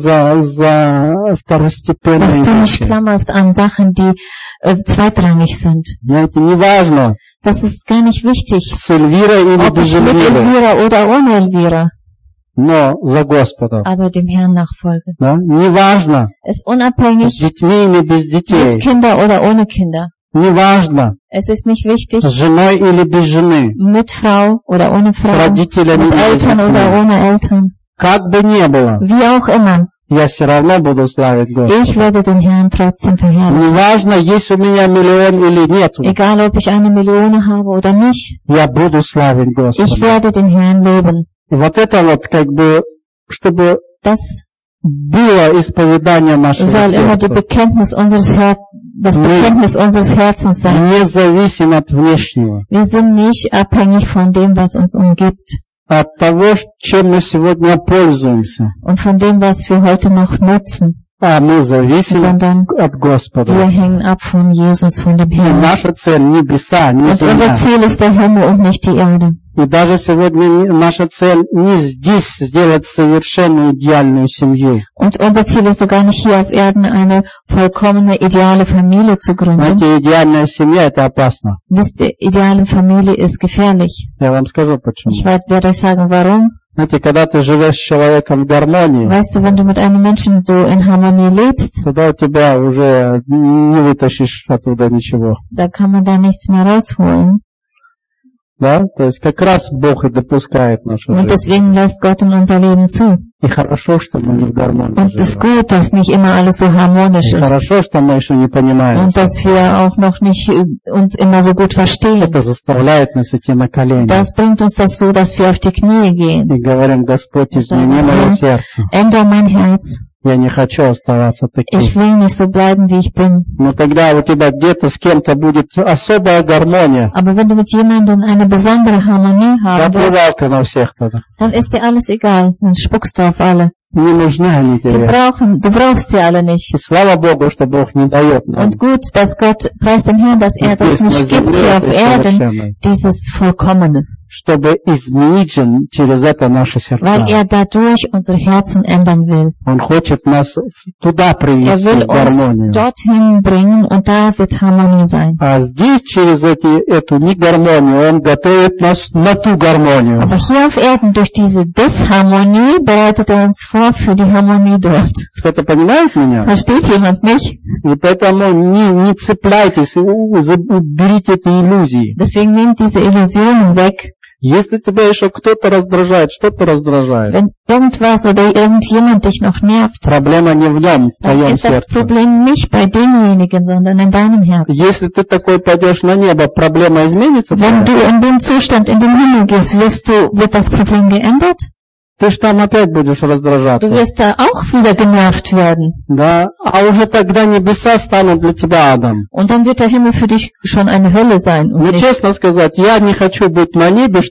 за второстепенные Dass du nicht вещи. klammerst an Sachen, die zweitrangig sind. Знаете, неважно, Das ist gar nicht wichtig, с Эльвирой или ob без ich mit Эльвиры, Elvira oder ohne Elvira, но за Господа. aber dem Herrn nachfolge. Да? Неважно, Es ist с unabhängig, детьми или без детей. mit Kindern oder ohne Kinder. Неважно, Es ist nicht wichtig, с женой или без жены. mit Frau oder ohne С Frau, родителями mit или без Eltern oder детей. ohne Eltern. Как бы ни было, Wie auch immer, я все равно буду славить Господа. ich werde den Herrn trotzdem verherrlichen. Неважно, есть у меня миллион или нет. Egal, ob ich 1 Million habe oder nicht, Я буду славить ich Господа. werde den Herrn loben. И вот это вот как бы, чтобы Das было исповедание нашего soll immer die сердца, Bekenntnis unseres Herzens sein. независимо от внешнего, Wir sind nicht abhängig von dem, was uns umgibt от того, чем мы сегодня пользуемся, und von dem, was wir heute noch nutzen. sondern wir hängen ab von Jesus, von dem Herrn. Und unser Ziel ist der Himmel und nicht die Erde. И даже сегодня наша цель не здесь сделать совершенную идеальную семью. Und unser Ziel ist sogar nicht hier auf Erden eine vollkommene, ideale Familie zu gründen. Знаете, идеальная семья это опасно. Wisst ihr, ideale Familie ist gefährlich. Я вам скажу почему. Ich werde euch sagen, warum. Знаете, когда ты живешь с человеком в гармонии, weißt du, wenn du mit einem Menschen so in Harmonie lebst, тогда у тебя уже не вытащишь оттуда ничего. Da kann man da nichts mehr rausholen. Да, то есть как раз Бог и допускает нашу жизнь. Und deswegen lässt Gott in unser Leben zu. И хорошо, что мы не в гармонии Und es ist gut, dass nicht immer alles so harmonisch ist. Хорошо, что мы еще не понимаем. Und dass wir auch noch nicht uns immer so gut verstehen. Это заставляет нас идти на колени. Das bringt uns dazu, dass wir auf die Knie gehen. И говорим: Господь, измени мое сердце. Ändere mein Herz. Я не хочу оставаться таким. Ich will nicht so bleiben, wie ich bin. Но когда у тебя где-то с кем-то будет особая гармония, aber wenn du mit jemandem eine besondere Harmonie haben заплевал ты на всех тогда. Dann ist dir alles egal. Dann spuckst du auf alle. Не нужны они тебе. Du brauchst sie alle nicht. И слава Богу, что Бог не дает нам. Und gut, dass Gott, preis dem Herrn, dass er das nicht gibt hier auf Erden, dieses Vollkommene. Чтобы изменить через это наши сердца. Weil er dadurch unsere Herzen ändern will. Он хочет нас туда привести в гармонию. Uns dorthin bringen und da wird Harmonie sein. А здесь через эту негармонию он готовит нас на ту гармонию. Aber hier auf Erden durch diese Disharmonie bereitet er uns vor für die Harmonie dort. Кто-то понимает меня? Versteht jemand mich? И поэтому не цепляйтесь, уберите эти иллюзии. Deswegen nehmt diese Illusionen weg. Если тебя еще кто-то раздражает, что-то раздражает, wenn irgendwas oder irgendjemand dich noch nervt, проблема не в нем, в твоем сердце. Ist das Problem nicht bei demjenigen, sondern in deinem Herzen. Если ты такой пойдешь на небо, проблема изменится? Wenn du in dem Zustand in den Himmel gehst, wird das Problem geändert? Ты ж там опять будешь раздражаться. Du wirst da auch wieder genervt werden. Да, а уже тогда небеса станут для тебя адом. Und dann wird der Himmel für dich schon eine Hölle sein. Но честно сказать, я не хочу быть на небе,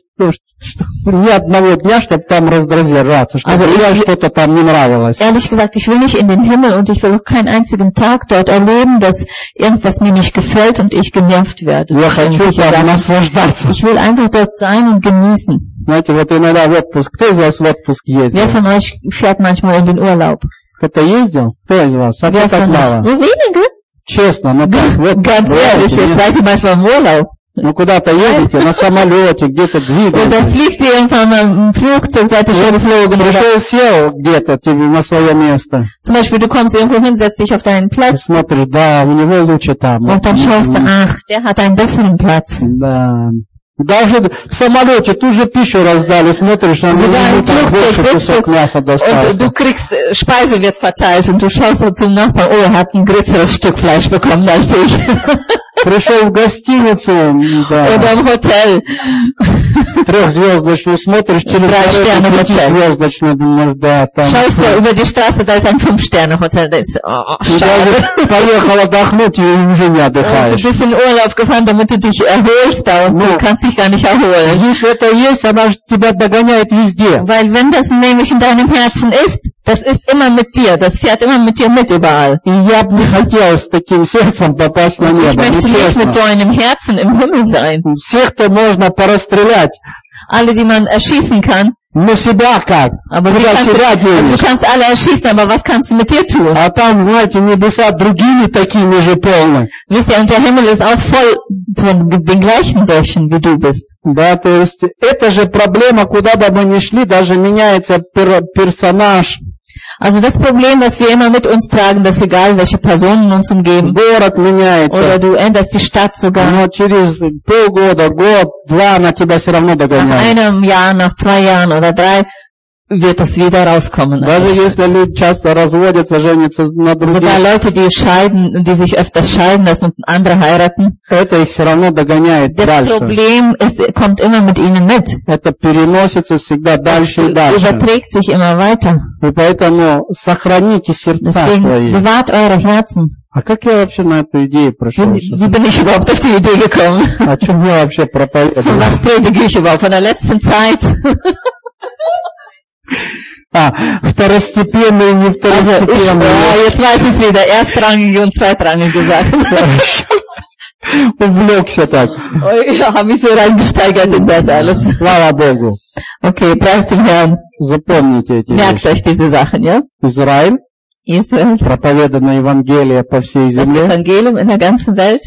ни одного дня, чтобы там раздражаться, чтобы мне что-то там не нравилось. Ehrlich gesagt, ich will nicht in den Himmel und ich will auch keinen einzigen Tag dort erleben, dass irgendwas mir nicht gefällt und ich genervt werde. Я хочу там наслаждаться. Ich will einfach dort sein und genießen. Знаете, вот иногда в отпуск. Кто из вас в отпуск ездил? Wer von euch fährt manchmal in den Urlaub? Кто-то ездил? Кто из вас? А кто так мало? So wenige? Честно, ну так. Вот, ganz ehrlich, jetzt seid ihr manchmal im Urlaub. Ну куда-то едете, на самолете, где-то двигаетесь. Oder fliegt ihr irgendwann mal im Flugzeug, seid ihr schon geflogen. Пришел, сел где-то на свое место. Zum Beispiel, du kommst irgendwo hin, setzt dich auf deinen Platz. Смотришь, да, у него лучше там. Und dann schaust du, ach, der hat einen besseren Platz. Да. Даже в самолете ту же пищу раздали, смотришь, а больше кусок мяса достался. Und du kriegst, Speise wird verteilt und du schaust so zum Nachbarn, oh, er hat ein größeres Stück Fleisch bekommen als ich. Пришел в гостиницу, да. Oder im Hotel. Трехзвездочную смотришь, через пятизвездочную, думаешь, да, там. Schaust du über die Straße, da ist ein 5-Sterne-Hotel, da ist, oh, schade. Поехал отдохнуть и уже не отдыхаешь. Und du bist in Urlaub gefahren, damit du dich erholst da und du kannst dich gar nicht erholen. Если это есть, она тебя догоняет везде. Weil wenn das nämlich in deinem Herzen ist, das ist immer mit dir, das fährt immer mit dir mit überall. И я бы не хотел с таким сердцем попасть на небо. Ich möchte nicht mit so einem Herzen im Himmel sein. Всех-то можно порастрелять. Alle, die man erschießen kann. Но себя как? Aber du kannst alle erschießen, aber was kannst du mit dir tun? А там, знаете, небеса другими такими же полны. Wisst ihr, und der Himmel ist auch voll von den gleichen solchen, wie du bist. Да, то есть, это же проблема, куда бы мы ни шли, даже меняется персонаж. Also das Problem, was wir immer mit uns tragen, dass egal welche Personen uns umgeben, город меняется. Oder du änderst die Stadt sogar. Но через полгода, год, два она тебя все равно догоняет. Nach einem Jahr, nach 2 Jahren oder 3 wird es wieder rauskommen. Даже если люди часто разводятся, женятся на других. Sogar Leute, die sich öfters scheiden lassen und andere heiraten. Это их все равно догоняет дальше. Das Problem kommt immer mit ihnen mit. Это переносится всегда дальше и дальше. Überträgt sich immer weiter. И поэтому сохраните сердца свои. Bewahrt eure Herzen. А как я вообще на эту идею пришел? Wie bin ich überhaupt auf die Idee gekommen? О чем я вообще проповедую? Von was predige ich überhaupt? Von der letzten Zeit? Второстепенные, не второстепенные. Jetzt weiß ich es wieder, erstrangige und zweitrangige Sachen. Увлекся так. Ja, habe mich so reingesteigert in das alles. Слава Богу. Okay, preis den Herrn. Запомните эти Merkt euch diese Sachen, ja? Израиль, проповедано Евангелие по всей земле. Das Evangelium in der ganzen Welt.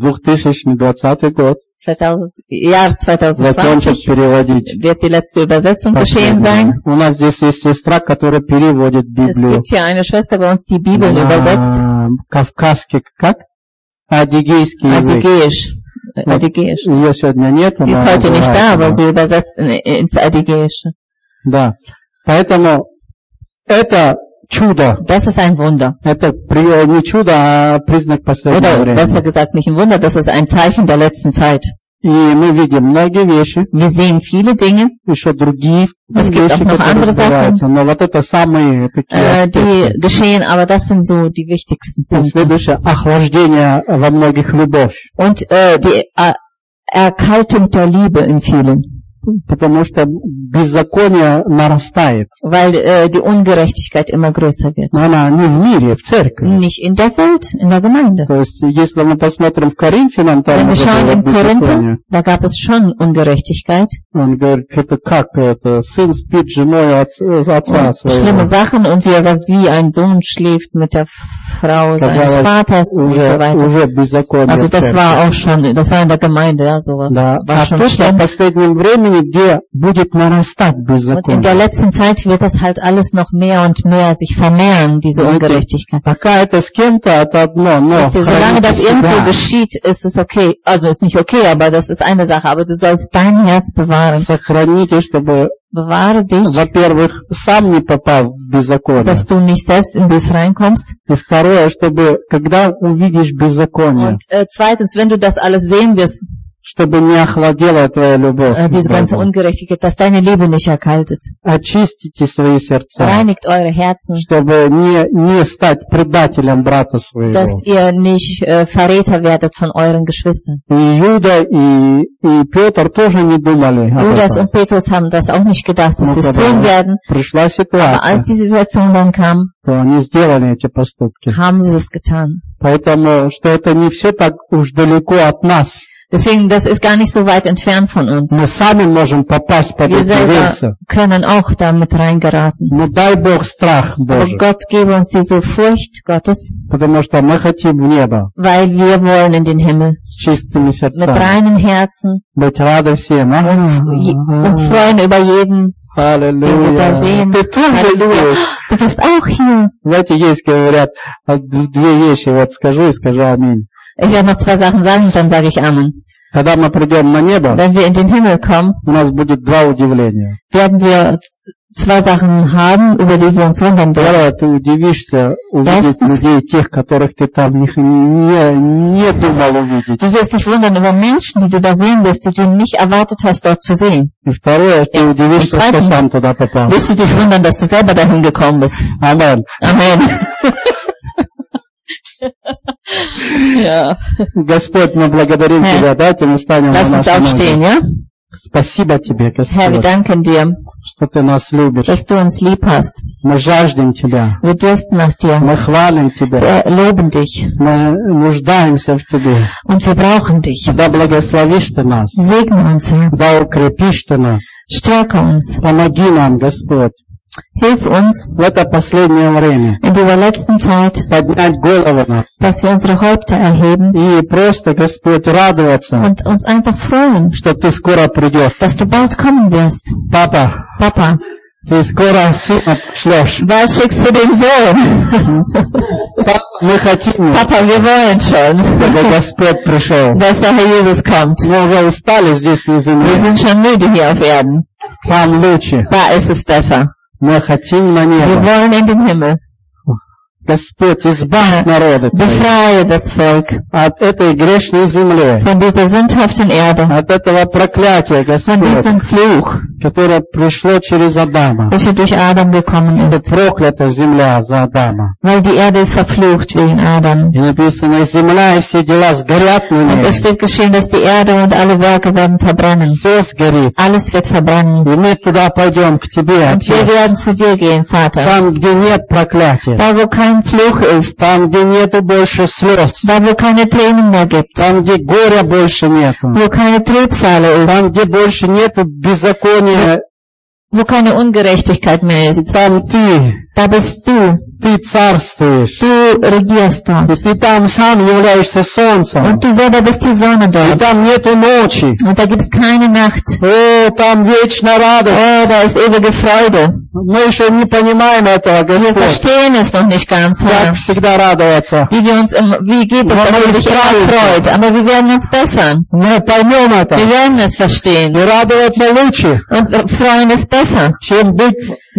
2020 год. Jahr 2020 wird die letzte Übersetzung geschehen sein. У нас здесь есть сестра, которая переводит Библию. Es gibt hier eine Schwester bei uns, die Bibeln übersetzt. Кавказский, как? Адигейский язык. Adygeisch. Ее сегодня нет. Sie ist heute nicht da, aber sie übersetzt ins Adygeisch. Да. Поэтому это чудо. Das ist ein Wunder. Это не чудо, а признак последнего времени. Oder besser gesagt nicht ein Wunder, das ist ein Zeichen der letzten Zeit. И мы видим многие вещи. Wir sehen viele Dinge. Еще другие es gibt вещи, auch noch andere Sachen, но вот это самые такие die geschehen, aber das sind so die wichtigsten Punkte. Следующее, охлаждение во многих любовь. Und die Erkaltung der Liebe in vielen. Потому что беззаконие нарастает. Weil die Ungerechtigkeit immer größer wird. Она не в мире, в церкви. Nicht in der Welt, in der Gemeinde. То есть, если мы посмотрим в Коринфянам, там wenn wir schauen in Korinther, da gab es schon Ungerechtigkeit. Он говорит, это как это, сын спит с женой отца своего. Schlimme Sachen und wie er sagt, wie ein Sohn schläft mit der Frau seines Vaters und so weiter. Уже беззаконие. Also das war auch schon, das war in der Gemeinde, ja, sowas. Да. War schon schlimm. В последнем времени, где будет нарастать беззаконие. Und in der letzten Zeit wird das halt alles noch mehr und mehr sich vermehren, diese Ungerechtigkeit. Пока это с кем-то, это одно, но solange das irgendwo geschieht, ist es okay. Also ist nicht okay, aber das ist eine Sache. Aber du sollst dein Herz bewahren. Сохраните, чтобы bewahre dich, во-первых, сам не попал в беззаконие. Dass du nicht selbst in das reinkommst. И второе, чтобы, когда увидишь беззаконие. Und zweitens, wenn du das alles sehen wirst, чтобы не охладела твоя любовь. Diese ganze Ungerechtigkeit, dass deine Liebe nicht erkaltet. Очистите свои сердца. Reinigt eure Herzen. Чтобы не стать предателем брата своего. Dass ihr nicht Verräter werdet von euren Geschwistern. И Иуда и Петр тоже не думали. Judas und Petrus haben das auch nicht gedacht, dass sie es tun werden. Пришла ситуация. Aber als die Situation dann kam, то они сделали эти поступки. Haben sie es getan. Поэтому, что это не все так уж далеко от нас. Deswegen, das ist gar nicht so weit entfernt von uns. Мы сами можем попасть под эти рельсы. Können auch damit reingeraten. Но дай Бог страх Божий. Aber Gott gebe uns diese Furcht Gottes. Потому что мы хотим в небо. Weil wir wollen in den Himmel. С чистыми сердцами. Mit reinen Herzen. Быть рады всем. Uns freuen über jeden. Halleluja. Den wir da sehen. Du bist auch hier. Знаете, есть, говорят, две вещи. Вот скажу и скажу аминь. Ich werde noch 2 Sachen sagen, dann sage ich Amen. Когда мы придем на небо, wenn wir in den Himmel kommen, у нас будет 2 удивления. Werden wir 2 Sachen haben, über die wir uns wundern werden. Первое, ты удивишься увидеть людей, тех, которых ты там не думал увидеть. Du wirst dich wundern über Menschen, die du da sehen wirst, die du nicht erwartet hast, dort zu sehen. И второе, ты удивишься, что сам туда попал. Wirst du dich wundern, dass du selber dahin gekommen bist. Amen. Amen. Ja. Господь, мы благодарим Тебя, дайте мы станем на наши ноги. Спасибо Тебе, Господь, Herr, wir danken dir, что Ты нас любишь. Dass du uns lieb hast. Мы жаждем Тебя. Wir dürsten nach dir. Мы хвалим Тебя. Wir loben dich. Мы нуждаемся в Тебе. Und wir brauchen dich. Да благословишь Ты нас. Segne uns, Herr. Да укрепишь Ты нас. Stärke uns. Помоги нам, Господь. Hilf uns в это последнее время in dieser letzten Zeit, поднять голову, dass wir unsere Häupter erheben и просто, Господь, радоваться, und uns einfach freuen, что Ты скоро придешь. Dass du bald kommen wirst. Папа, Ты скоро сына шлешь. Bald schickst du den Sohn. Мы хотим, Papa, wir wollen schon, чтобы Господь пришел. Dass der Herr Jesus kommt. Мы уже устали здесь на земле. Wir sind schon müde hier auf Erden. Там лучше. Da ist es besser. Мы хотим на небо. Wir wollen in den Himmel. Господь, избавь народа. Befreie das Volk. От этой грешной земли. Von dieser sündhaften Erde. От этого проклятия, Господь. Von diesem Fluch. которое пришло через Адама. Welche durch Adam gekommen Это ist. проклята земля за Адама. Weil die Erde ist verflucht wegen Adam. И написано, земля и все дела сгорят на Und ней. es steht geschrieben, dass die Erde und alle Werke werden verbrennen. Все сгорит. Alles wird verbrennen. И мы туда пойдем, к тебе, Und wir Отец. werden zu dir gehen, Vater. Там, где нет проклятия. Da, wo kein Fluch ist. Там, где нету больше слез. Da, wo keine Tränen mehr gibt. Там, где горя больше нету. Wo keine Trübsale ist. Там, где больше нету беззакония. Wo keine Ungerechtigkeit mehr ist. Там ты. Da bist du. Ты царствуешь. Du regierst И dort. ты там сам являешься солнцем. Und du selber bist die Sonne И dort. там нету ночи. Und da gibt es keine Nacht. О, там вечная радость. Oh, da ist ewige Freude. Мы еще не понимаем этого, Wir Господь. verstehen es noch nicht ganz, Herr. Как всегда радоваться. Wie geht es, dass man sich immer freut? Aber wir werden uns bessern. Мы поймем это. Wir werden es verstehen. И радоваться лучше, Und wir freuen es besser, чем быть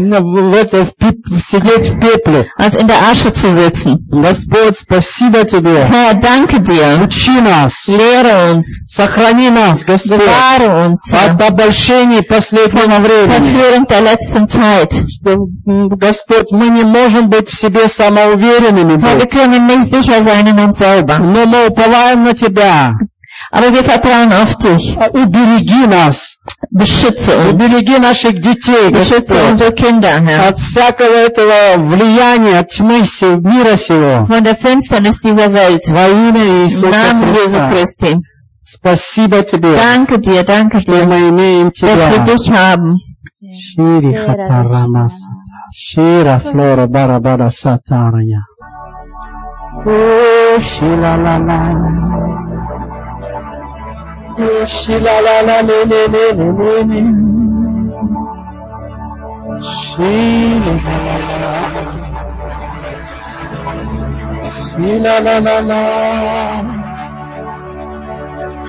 сидеть в пепле. als in der Asche zu sitzen. Господь, спасибо Тебе. Herr, danke dir. Учи нас. Lehre uns. Сохрани нас, Господь, Bewahre uns, Herr. от обольщений последнего времени. Verführung der letzten Zeit. Что, Господь, мы не можем быть в себе самоуверенными. Herr, wir können nicht sicher sein in uns selber. Но мы уповаем на Тебя. Aber wir vertrauen auf dich. Убереги нас. Beschütze uns. Убереги наших детей, Beschütze Господь, unsere Kinder, Herr. от всякого этого влияния, от тьмы мира сего. Von der Finsternis dieser Welt. Во имя Im Иисуса Namen Jesu Христа. Christi. Спасибо Тебе, Danke dir, что мы имеем dass wir Тебя. dich haben. Шири хатарамаса. Шира флора барабара сатария. О, шила-ла-ла. О, шила-ла-ла-ле-ле-ле-ле-ле. Шила-ла-ла. Шила-ла-ла-ла.